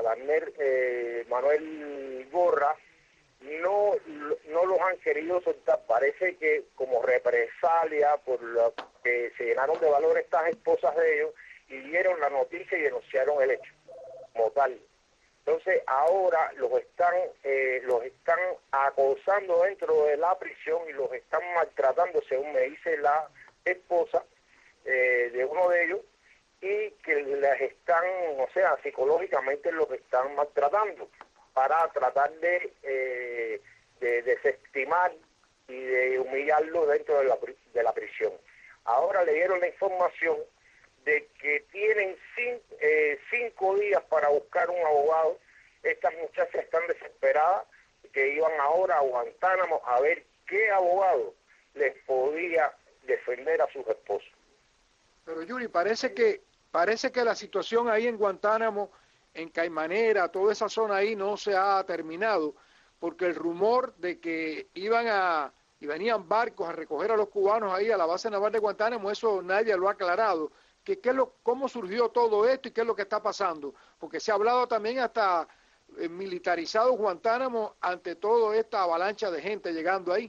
Manuel Gorra, no los han querido soltar. Parece que como represalia por lo que se llenaron de valor estas esposas de ellos y dieron la noticia y denunciaron el hecho como tal. Entonces ahora los están acosando dentro de la prisión y los están maltratando, según me dice la esposa de uno de ellos, y que les están, psicológicamente los están maltratando para tratar de desestimar y de humillarlos dentro de la prisión. Ahora le dieron la información de que tienen 5 días para buscar un abogado. Estas muchachas están desesperadas, que iban ahora a Guantánamo a ver qué abogado les podía defender a sus esposos. Pero Yuri, parece que la situación ahí en Guantánamo, en Caimanera, toda esa zona ahí no se ha terminado, porque el rumor de que venían barcos a recoger a los cubanos ahí a la base naval de Guantánamo, eso nadie lo ha aclarado. ¿Cómo surgió todo esto y qué es lo que está pasando? Porque se ha hablado también hasta militarizado Guantánamo ante toda esta avalancha de gente llegando ahí.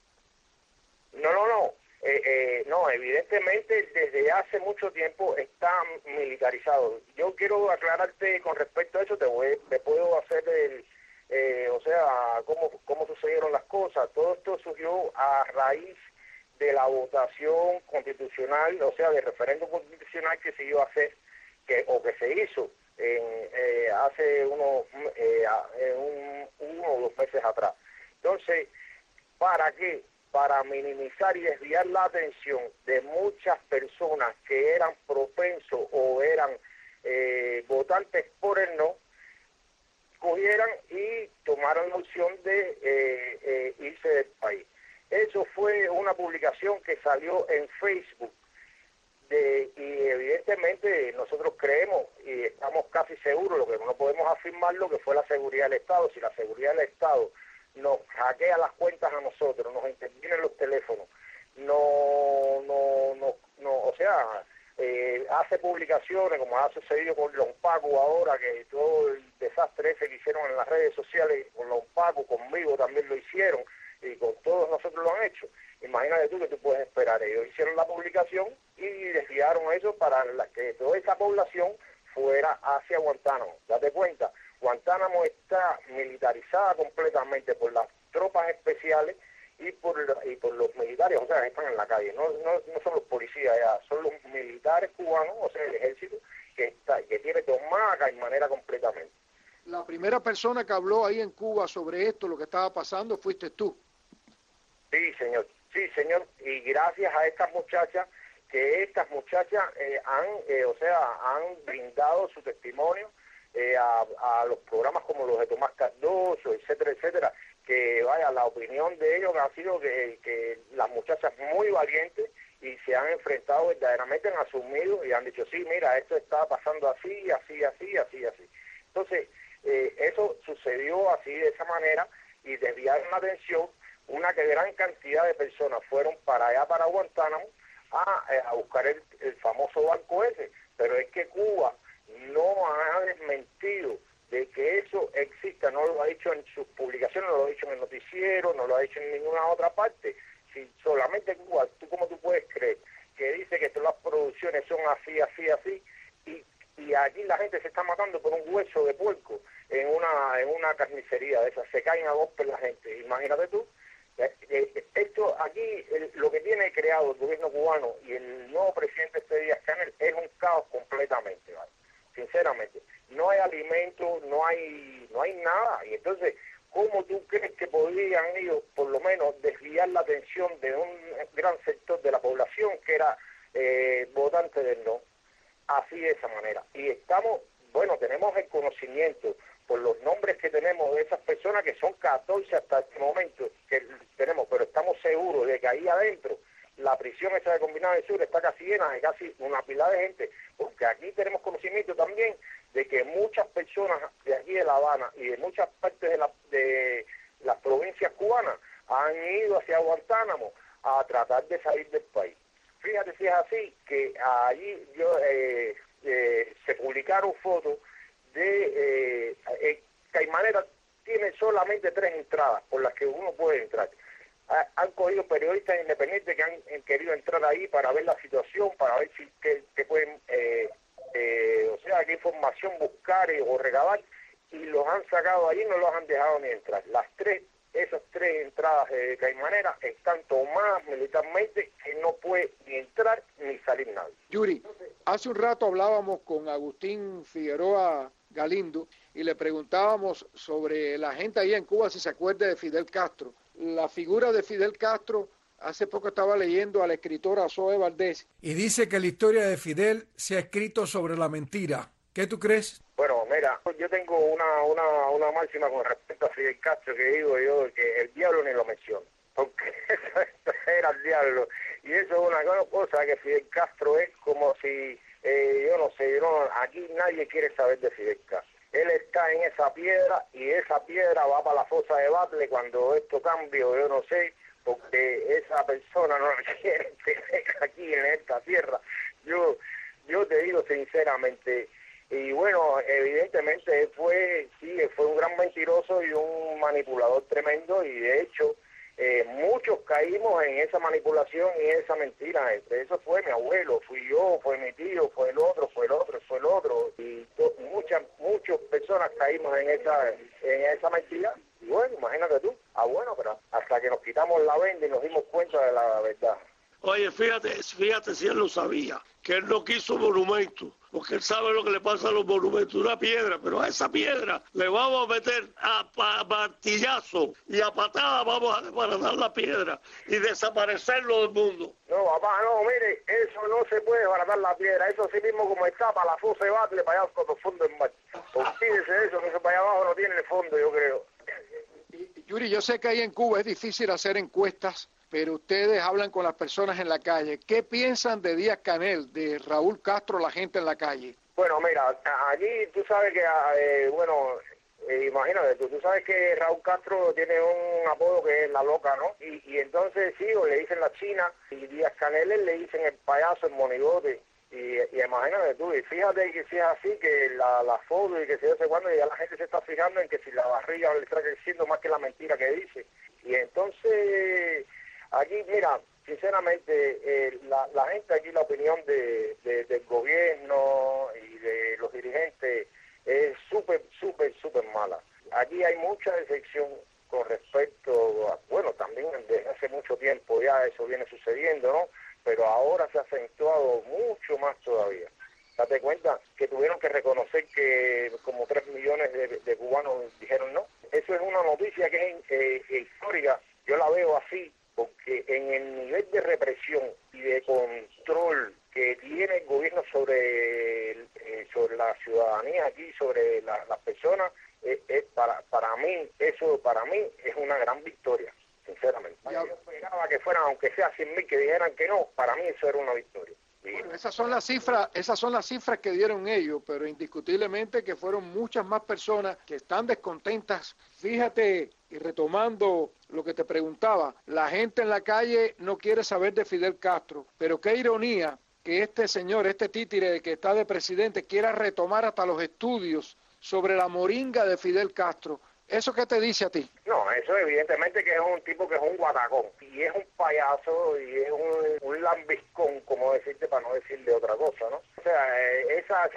No, evidentemente desde hace mucho tiempo está militarizado. Yo quiero aclararte con respecto a eso, te puedo hacer cómo sucedieron las cosas. Todo esto surgió a raíz de la votación constitucional, de referéndum constitucional que se iba a hacer, que se hizo hace uno o 2 meses atrás. Entonces, ¿para qué? Para minimizar y desviar la atención de muchas personas que eran propensos o eran votantes por el no, cogieran y tomaron la opción de irse del país. Eso fue una publicación que salió en Facebook y evidentemente nosotros creemos y estamos casi seguros, lo que no podemos afirmar, lo que fue la seguridad del Estado. Si la seguridad del Estado nos hackea las cuentas a nosotros, nos interviene los teléfonos, hace publicaciones como ha sucedido con Lompaco ahora, que todo el desastre ese que hicieron en las redes sociales con Lompaco, conmigo también lo hicieron y con todos nosotros lo han hecho. Imagínate tú que tú puedes esperar. Ellos hicieron la publicación y desviaron eso para que toda esa población fuera hacia Guantánamo. Date cuenta, Guantánamo está militarizada completamente por las tropas especiales y por los militares, están en la calle, no son los policías ya, son los militares cubanos, el ejército, que tiene tomada a Caimanera completamente. La primera persona que habló ahí en Cuba sobre esto, lo que estaba pasando, fuiste tú. Sí, señor, y gracias a estas muchachas que estas muchachas han brindado su testimonio a los programas como los de Tomás Cardoso, etcétera, etcétera, que vaya, la opinión de ellos ha sido que las muchachas muy valientes y se han enfrentado verdaderamente, han asumido y han dicho, sí, mira, esto está pasando así, así, así, así, así. Entonces, eso sucedió así, de esa manera, y desviaron la atención, una que gran cantidad de personas fueron para allá, para Guantánamo, a buscar el famoso barco ese, pero es que Cuba no ha desmentido de que eso exista, no lo ha dicho en sus publicaciones, no lo ha dicho en el noticiero, no lo ha dicho en ninguna otra parte. Si solamente Cuba, ¿cómo tú puedes creer que dice que todas las producciones son así, así, así, y aquí la gente se está matando por un hueso de puerco en una carnicería de esas, se caen a golpes la gente, imagínate tú. Esto aquí, lo que tiene creado el gobierno cubano y el nuevo presidente Díaz-Canel es un caos completamente, ¿vale? Sinceramente, no hay alimento, no hay nada, y entonces, ¿cómo tú crees que podrían ellos, por lo menos, desviar la atención de un gran sector de la población que era votante del no? Así de esa manera. Y tenemos el conocimiento por los nombres que tenemos de esas personas, que son 14 hasta este momento que tenemos, pero estamos seguros de que ahí adentro la prisión esa de Combinado del Sur está casi llena, de casi una pila de gente, porque aquí tenemos conocimiento también de que muchas personas de aquí de La Habana y de muchas partes de las provincias cubanas han ido hacia Guantánamo a tratar de salir del país. Fíjate si es así, que allí se publicaron fotos de Caimanera tiene solamente 3 entradas por las que uno puede entrar. Han cogido periodistas independientes que han querido entrar ahí para ver la situación, para ver si que pueden, qué información buscar o recabar, y los han sacado ahí, no los han dejado ni entrar. Esas 3 entradas de Caimanera están tomadas militarmente, que no puede ni entrar ni salir nadie. Yuri, hace un rato hablábamos con Agustín Figueroa Galindo y le preguntábamos sobre la gente ahí en Cuba si se acuerda de Fidel Castro. La figura de Fidel Castro, hace poco estaba leyendo a la escritora Zoe Valdés. Y dice que la historia de Fidel se ha escrito sobre la mentira. ¿Qué tú crees? Bueno, mira, yo tengo una máxima con respecto a Fidel Castro, que digo yo que el diablo ni lo menciona, porque eso era el diablo. Y eso es una cosa que Fidel Castro es como si, aquí nadie quiere saber de Fidel Castro. Él está en esa piedra y esa piedra va para la fosa de Batle cuando esto cambie, yo no sé, porque esa persona no la quiere aquí en esta tierra. Yo te digo sinceramente, y bueno, evidentemente fue un gran mentiroso y un manipulador tremendo, y de hecho muchos caímos en esa manipulación y esa mentira. Entre eso fue mi abuelo, fui yo, fue mi tío, fue el otro, y muchas personas caímos en esa mentira. Y bueno, imagínate tú, pero hasta que nos quitamos la venda y nos dimos cuenta de la verdad. Oye, fíjate si él lo sabía, que él no quiso monumentos, porque él sabe lo que le pasa a los monumentos, una piedra, pero a esa piedra le vamos a meter a martillazo y a patada vamos a desbaratar la piedra y desaparecerlo del mundo. No, papá, no, mire, eso no se puede desbaratar la piedra, eso sí mismo como está para la fosa de Batle, para allá con el fondo del mar. Olvídese de eso, que eso para allá abajo no tiene el fondo, yo creo. Yuri, yo sé que ahí en Cuba es difícil hacer encuestas, pero ustedes hablan con las personas en la calle. ¿Qué piensan de Díaz-Canel, de Raúl Castro, la gente en la calle? Bueno, mira, allí tú sabes que, imagínate, tú sabes que Raúl Castro tiene un apodo que es La Loca, ¿no? Y entonces sí, o le dicen la China, y Díaz-Canel le dicen el payaso, el monigote. Y imagínate tú, y fíjate que si es así, que la foto y que se hace cuando ya la gente se está fijando en que si la barriga le está creciendo más que la mentira que dice. Y entonces aquí, mira, sinceramente, la gente aquí, la opinión del gobierno y de los dirigentes es súper mala. Aquí hay mucha decepción con respecto a, bueno, también desde hace mucho tiempo ya eso viene sucediendo, ¿no? Pero ahora se ha acentuado mucho más todavía. Date cuenta que tuvieron que reconocer que como 3 millones de cubanos dijeron no. Eso es una noticia que es histórica. Yo la veo así, porque en el nivel de represión y de control que tiene el gobierno sobre la ciudadanía aquí, sobre las personas, para mí es una gran victoria, sinceramente. Yo esperaba que fueran, aunque sea 100.000 que dijeran que no, para mí eso era una victoria. Bueno, esas son las cifras que dieron ellos, pero indiscutiblemente que fueron muchas más personas que están descontentas. Fíjate, y retomando lo que te preguntaba, la gente en la calle no quiere saber de Fidel Castro, pero qué ironía que este señor, este títere que está de presidente, quiera retomar hasta los estudios sobre la moringa de Fidel Castro. ¿Eso qué te dice a ti? No, eso evidentemente que es un tipo que es un guatacón, y es un payaso, y es un lambiscón, como decirte, para no decirle otra cosa, ¿no? O sea, esa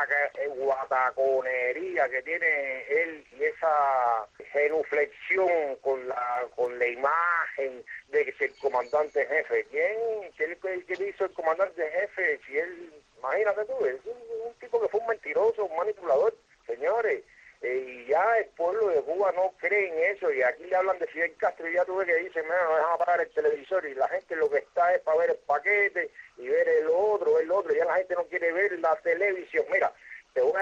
guataconería que tiene él, y esa genuflexión con la imagen de que si el comandante jefe, ¿Qué hizo el comandante jefe? Si él, imagínate tú, es un tipo que fue un mentiroso, un manipulador, señores. Y ya el pueblo de Cuba no cree en eso, y aquí le hablan de Fidel Castro y ya tuve que dicen, no dejan apagar el televisor, y la gente lo que está es para ver el paquete y ver el otro, ya la gente no quiere ver la televisión. Mira, te voy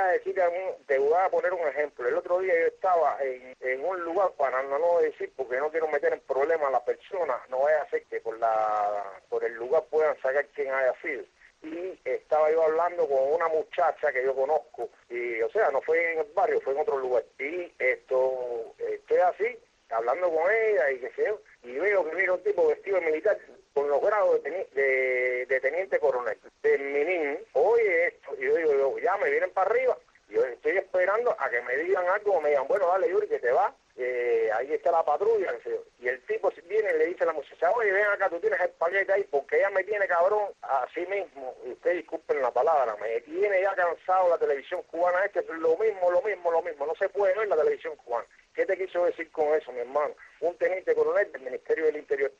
a poner un ejemplo. El otro día yo estaba en un lugar, para no decir, porque no quiero meter en problemas a la persona, no vaya a ser que por el lugar puedan sacar quién haya sido. Y estaba yo hablando con una muchacha que yo conozco, y o sea, no fue en el barrio, fue en otro lugar, y estoy así, hablando con ella, y qué sé yo, y veo que viene un tipo vestido de militar, con los grados de teniente coronel, de Minin. Oye esto, y yo digo, ya me vienen para arriba, yo estoy esperando a que me digan algo, o me digan, bueno, dale Yuri, que te va, ahí está la patrulla, qué sé yo. Y el tipo viene y le dice a la muchacha, oye, ven acá, tú tienes el paquete ahí, porque ella me tiene cabrón a sí mismo, y ustedes disculpen la palabra, me tiene ya cansado la televisión cubana, es lo mismo, no se puede ver la televisión cubana. ¿Qué te quiso decir con eso, mi hermano? Un teniente coronel del Ministerio del Interior.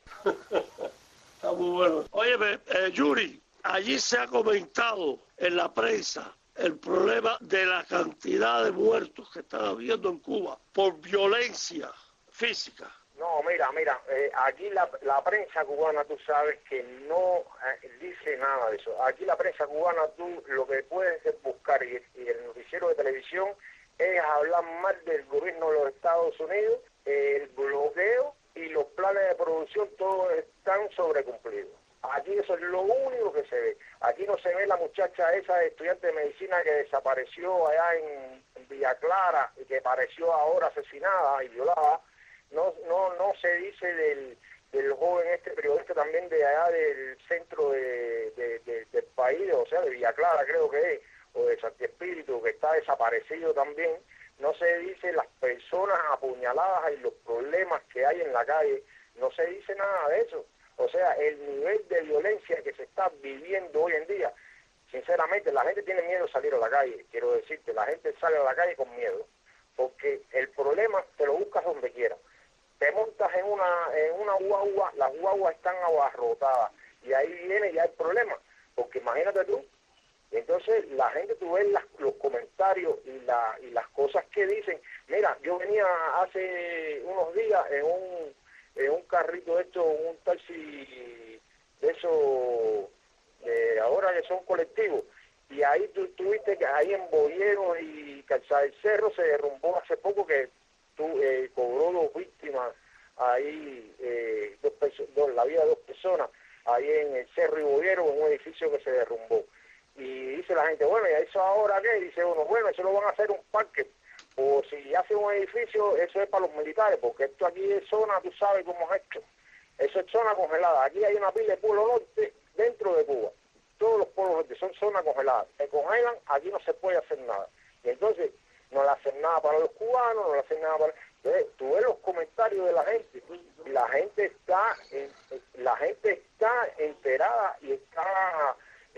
Está muy bueno. Oye, Yuri, allí se ha comentado en la prensa el problema de la cantidad de muertos que están habiendo en Cuba por violencia física. No, mira, aquí la prensa cubana, tú sabes que no dice nada de eso. Aquí la prensa cubana, tú lo que puedes es buscar, y el noticiero de televisión es hablar mal del gobierno de los Estados Unidos, el bloqueo y los planes de producción, todos están sobrecumplidos. Aquí eso es lo único que se ve. Aquí no se ve la muchacha esa estudiante de medicina que desapareció allá en Villa Clara y que apareció ahora asesinada y violada. No se dice del joven periodista también de allá del centro del país, o sea, de Villa Clara creo que es, o de Santi Espíritu, que está desaparecido también. No se dice las personas apuñaladas y los problemas que hay en la calle, no se dice nada de eso. O sea, el nivel de violencia que se está viviendo hoy en día, sinceramente, la gente tiene miedo de salir a la calle, quiero decirte, la gente sale a la calle con miedo, porque el problema te lo buscas donde quieras. Te montas en una guagua, las guaguas están abarrotadas, y ahí viene ya el problema, porque imagínate tú, entonces la gente, tú ves los comentarios y las cosas que dicen. Mira, yo venía hace unos días en un carrito de esto, un taxi de esos, ahora que son colectivos, y ahí tú tuviste que ahí en Boyero y Calzada del Cerro se derrumbó hace poco, que cobró 2 víctimas ahí, la vida de 2 personas, ahí en el Cerro y Boyero, en un edificio que se derrumbó. Y dice la gente, bueno, ¿y eso ahora qué? Dice uno, bueno, eso lo van a hacer un parque, o si hacen un edificio, eso es para los militares, porque esto aquí es zona, tú sabes cómo es esto, eso es zona congelada. Aquí hay una pila de Polo Norte dentro de Cuba, todos los polos norte son zonas congeladas, se congelan, aquí no se puede hacer nada, y entonces no le hacen nada para los cubanos, no le hacen nada para... Entonces, tú ves los comentarios de la gente, y la gente está enterada y está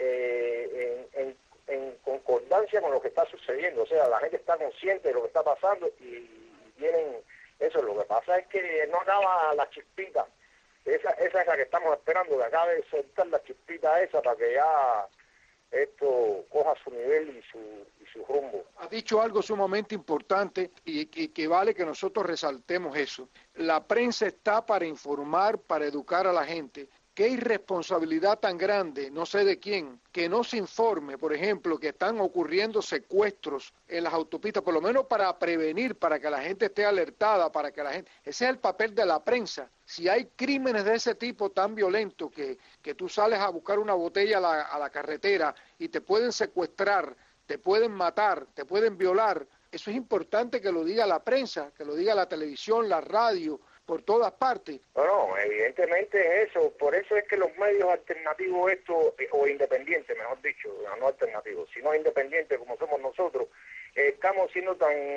en concordancia con lo que está sucediendo. O sea, la gente está consciente de lo que está pasando, y tienen eso. Lo que pasa es que no acaba la chispita, esa es la que estamos esperando, que acabe de soltar la chispita esa para que ya esto coja su nivel y su rumbo. Ha dicho algo sumamente importante y que vale que nosotros resaltemos eso. La prensa está para informar, para educar a la gente. Qué irresponsabilidad tan grande, no sé de quién, que no se informe, por ejemplo, que están ocurriendo secuestros en las autopistas, por lo menos para prevenir, para que la gente esté alertada, para que la gente... Ese es el papel de la prensa. Si hay crímenes de ese tipo tan violentos que tú sales a buscar una botella a la carretera y te pueden secuestrar, te pueden matar, te pueden violar, eso es importante que lo diga la prensa, que lo diga la televisión, la radio, por todas partes. No, evidentemente es eso. Por eso es que los medios alternativos o independientes, mejor dicho, no alternativos, sino independientes como somos nosotros, estamos siendo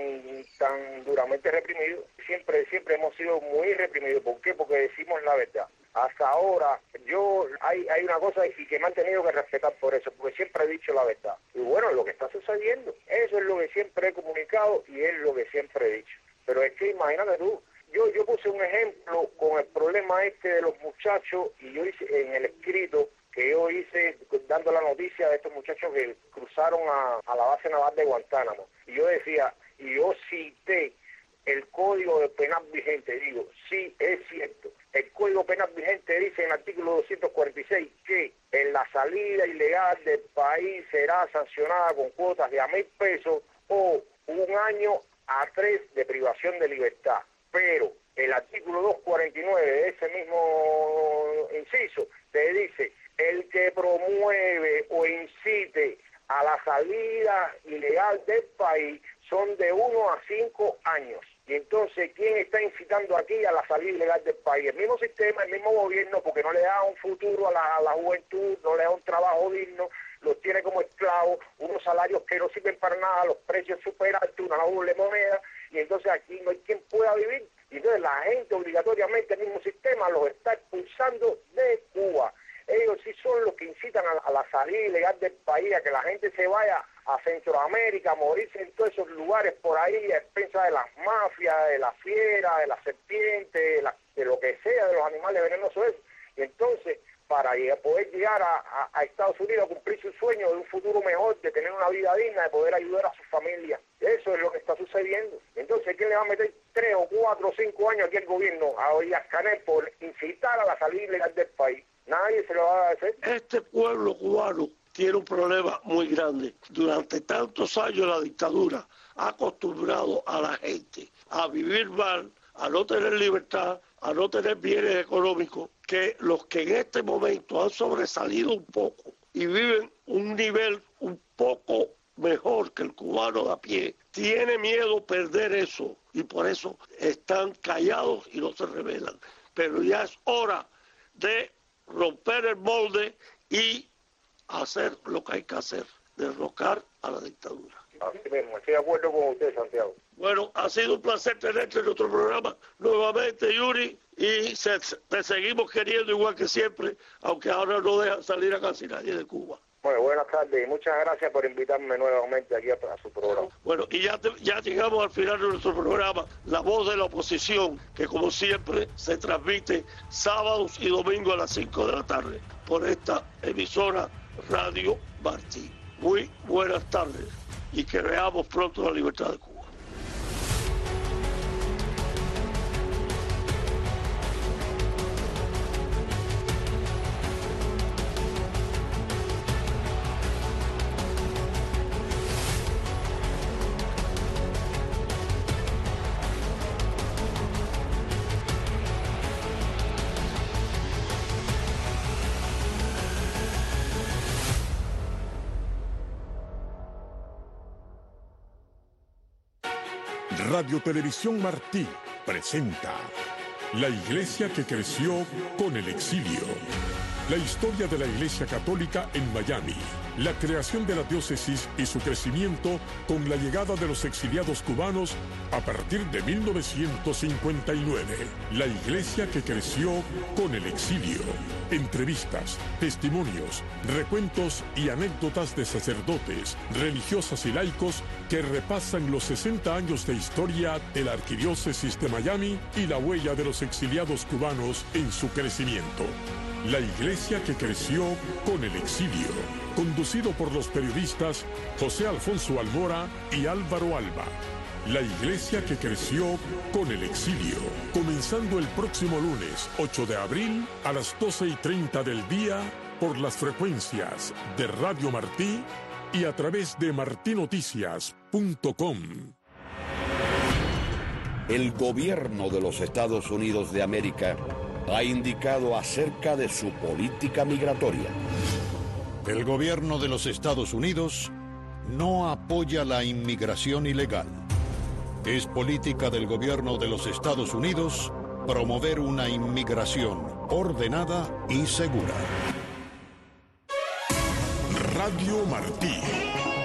tan duramente reprimidos. Siempre hemos sido muy reprimidos. ¿Por qué? Porque decimos la verdad. Hasta ahora, hay una cosa y que me han tenido que respetar por eso, porque siempre he dicho la verdad. Y bueno, lo que está sucediendo, eso es lo que siempre he comunicado y es lo que siempre he dicho. Pero es que imagínate tú, yo puse un ejemplo con el problema de los muchachos y yo hice en el escrito que yo hice dando la noticia de estos muchachos que cruzaron a la base naval de Guantánamo. Y yo decía, y yo cité el Código Penal vigente, digo, sí, es cierto. El Código Penal vigente dice en el artículo 246 que en la salida ilegal del país será sancionada con cuotas de $1,000 pesos o 1 año a 3 de privación de libertad. Pero el artículo 249 de ese mismo inciso te dice, el que promueve o incite a la salida ilegal del país son de 1 a 5 años. Y entonces, ¿quién está incitando aquí a la salida ilegal del país? El mismo sistema, el mismo gobierno, porque no le da un futuro a la juventud, no le da un trabajo digno, los tiene como esclavos, unos salarios que no sirven para nada, los precios súper altos, una doble moneda, y entonces aquí no hay quien pueda vivir. Y entonces la gente obligatoriamente, el mismo sistema, los está expulsando de Cuba. Ellos sí son los que incitan a la salida ilegal del país, a que la gente se vaya a Centroamérica, a morirse en todos esos lugares por ahí, a expensas de las mafias, de la fiera, de la serpiente, de lo que sea, de los animales venenosos. Y entonces, para poder llegar a Estados Unidos a cumplir su sueño de un futuro mejor, de tener una vida digna, de poder ayudar a su familia. Eso es lo que está sucediendo. Entonces, ¿quién le va a meter 3 o 4 o 5 años aquí al gobierno a Díaz-Canel por incitar a la salida ilegal del país? Nadie se lo va a hacer. Este pueblo cubano tiene un problema muy grande. Durante tantos años la dictadura ha acostumbrado a la gente a vivir mal, a no tener libertad, a no tener bienes económicos, que los que en este momento han sobresalido un poco y viven un nivel un poco mejor que el cubano de a pie, tiene miedo perder eso y por eso están callados y no se rebelan. Pero ya es hora de romper el molde y hacer lo que hay que hacer, derrocar a la dictadura. Así mismo, estoy de acuerdo con usted, Santiago. Bueno, ha sido un placer tenerte en nuestro programa nuevamente, Yuri, y te seguimos queriendo igual que siempre, aunque ahora no dejan salir a casi nadie de Cuba. Bueno, buenas tardes y muchas gracias por invitarme nuevamente aquí a su programa. Bueno, y ya llegamos al final de nuestro programa, La Voz de la Oposición, que como siempre se transmite sábados y domingos a las 5 de la tarde por esta emisora Radio Martí. Muy buenas tardes y que veamos pronto la libertad de Cuba. Radio Televisión Martí presenta La Iglesia que creció con el exilio. La historia de la Iglesia Católica en Miami, la creación de la diócesis y su crecimiento con la llegada de los exiliados cubanos a partir de 1959. La Iglesia que creció con el exilio. Entrevistas, testimonios, recuentos y anécdotas de sacerdotes, religiosas y laicos que repasan los 60 años de historia de la Arquidiócesis de Miami y la huella de los exiliados cubanos en su crecimiento. La iglesia que creció con el exilio. Conducido por los periodistas José Alfonso Almora y Álvaro Alba. La iglesia que creció con el exilio. Comenzando el próximo lunes 8 de abril a las 12:30 del día por las frecuencias de Radio Martí y a través de martinoticias.com. El gobierno de los Estados Unidos de América ha indicado acerca de su política migratoria. El gobierno de los Estados Unidos no apoya la inmigración ilegal. Es política del gobierno de los Estados Unidos promover una inmigración ordenada y segura. Radio Martí.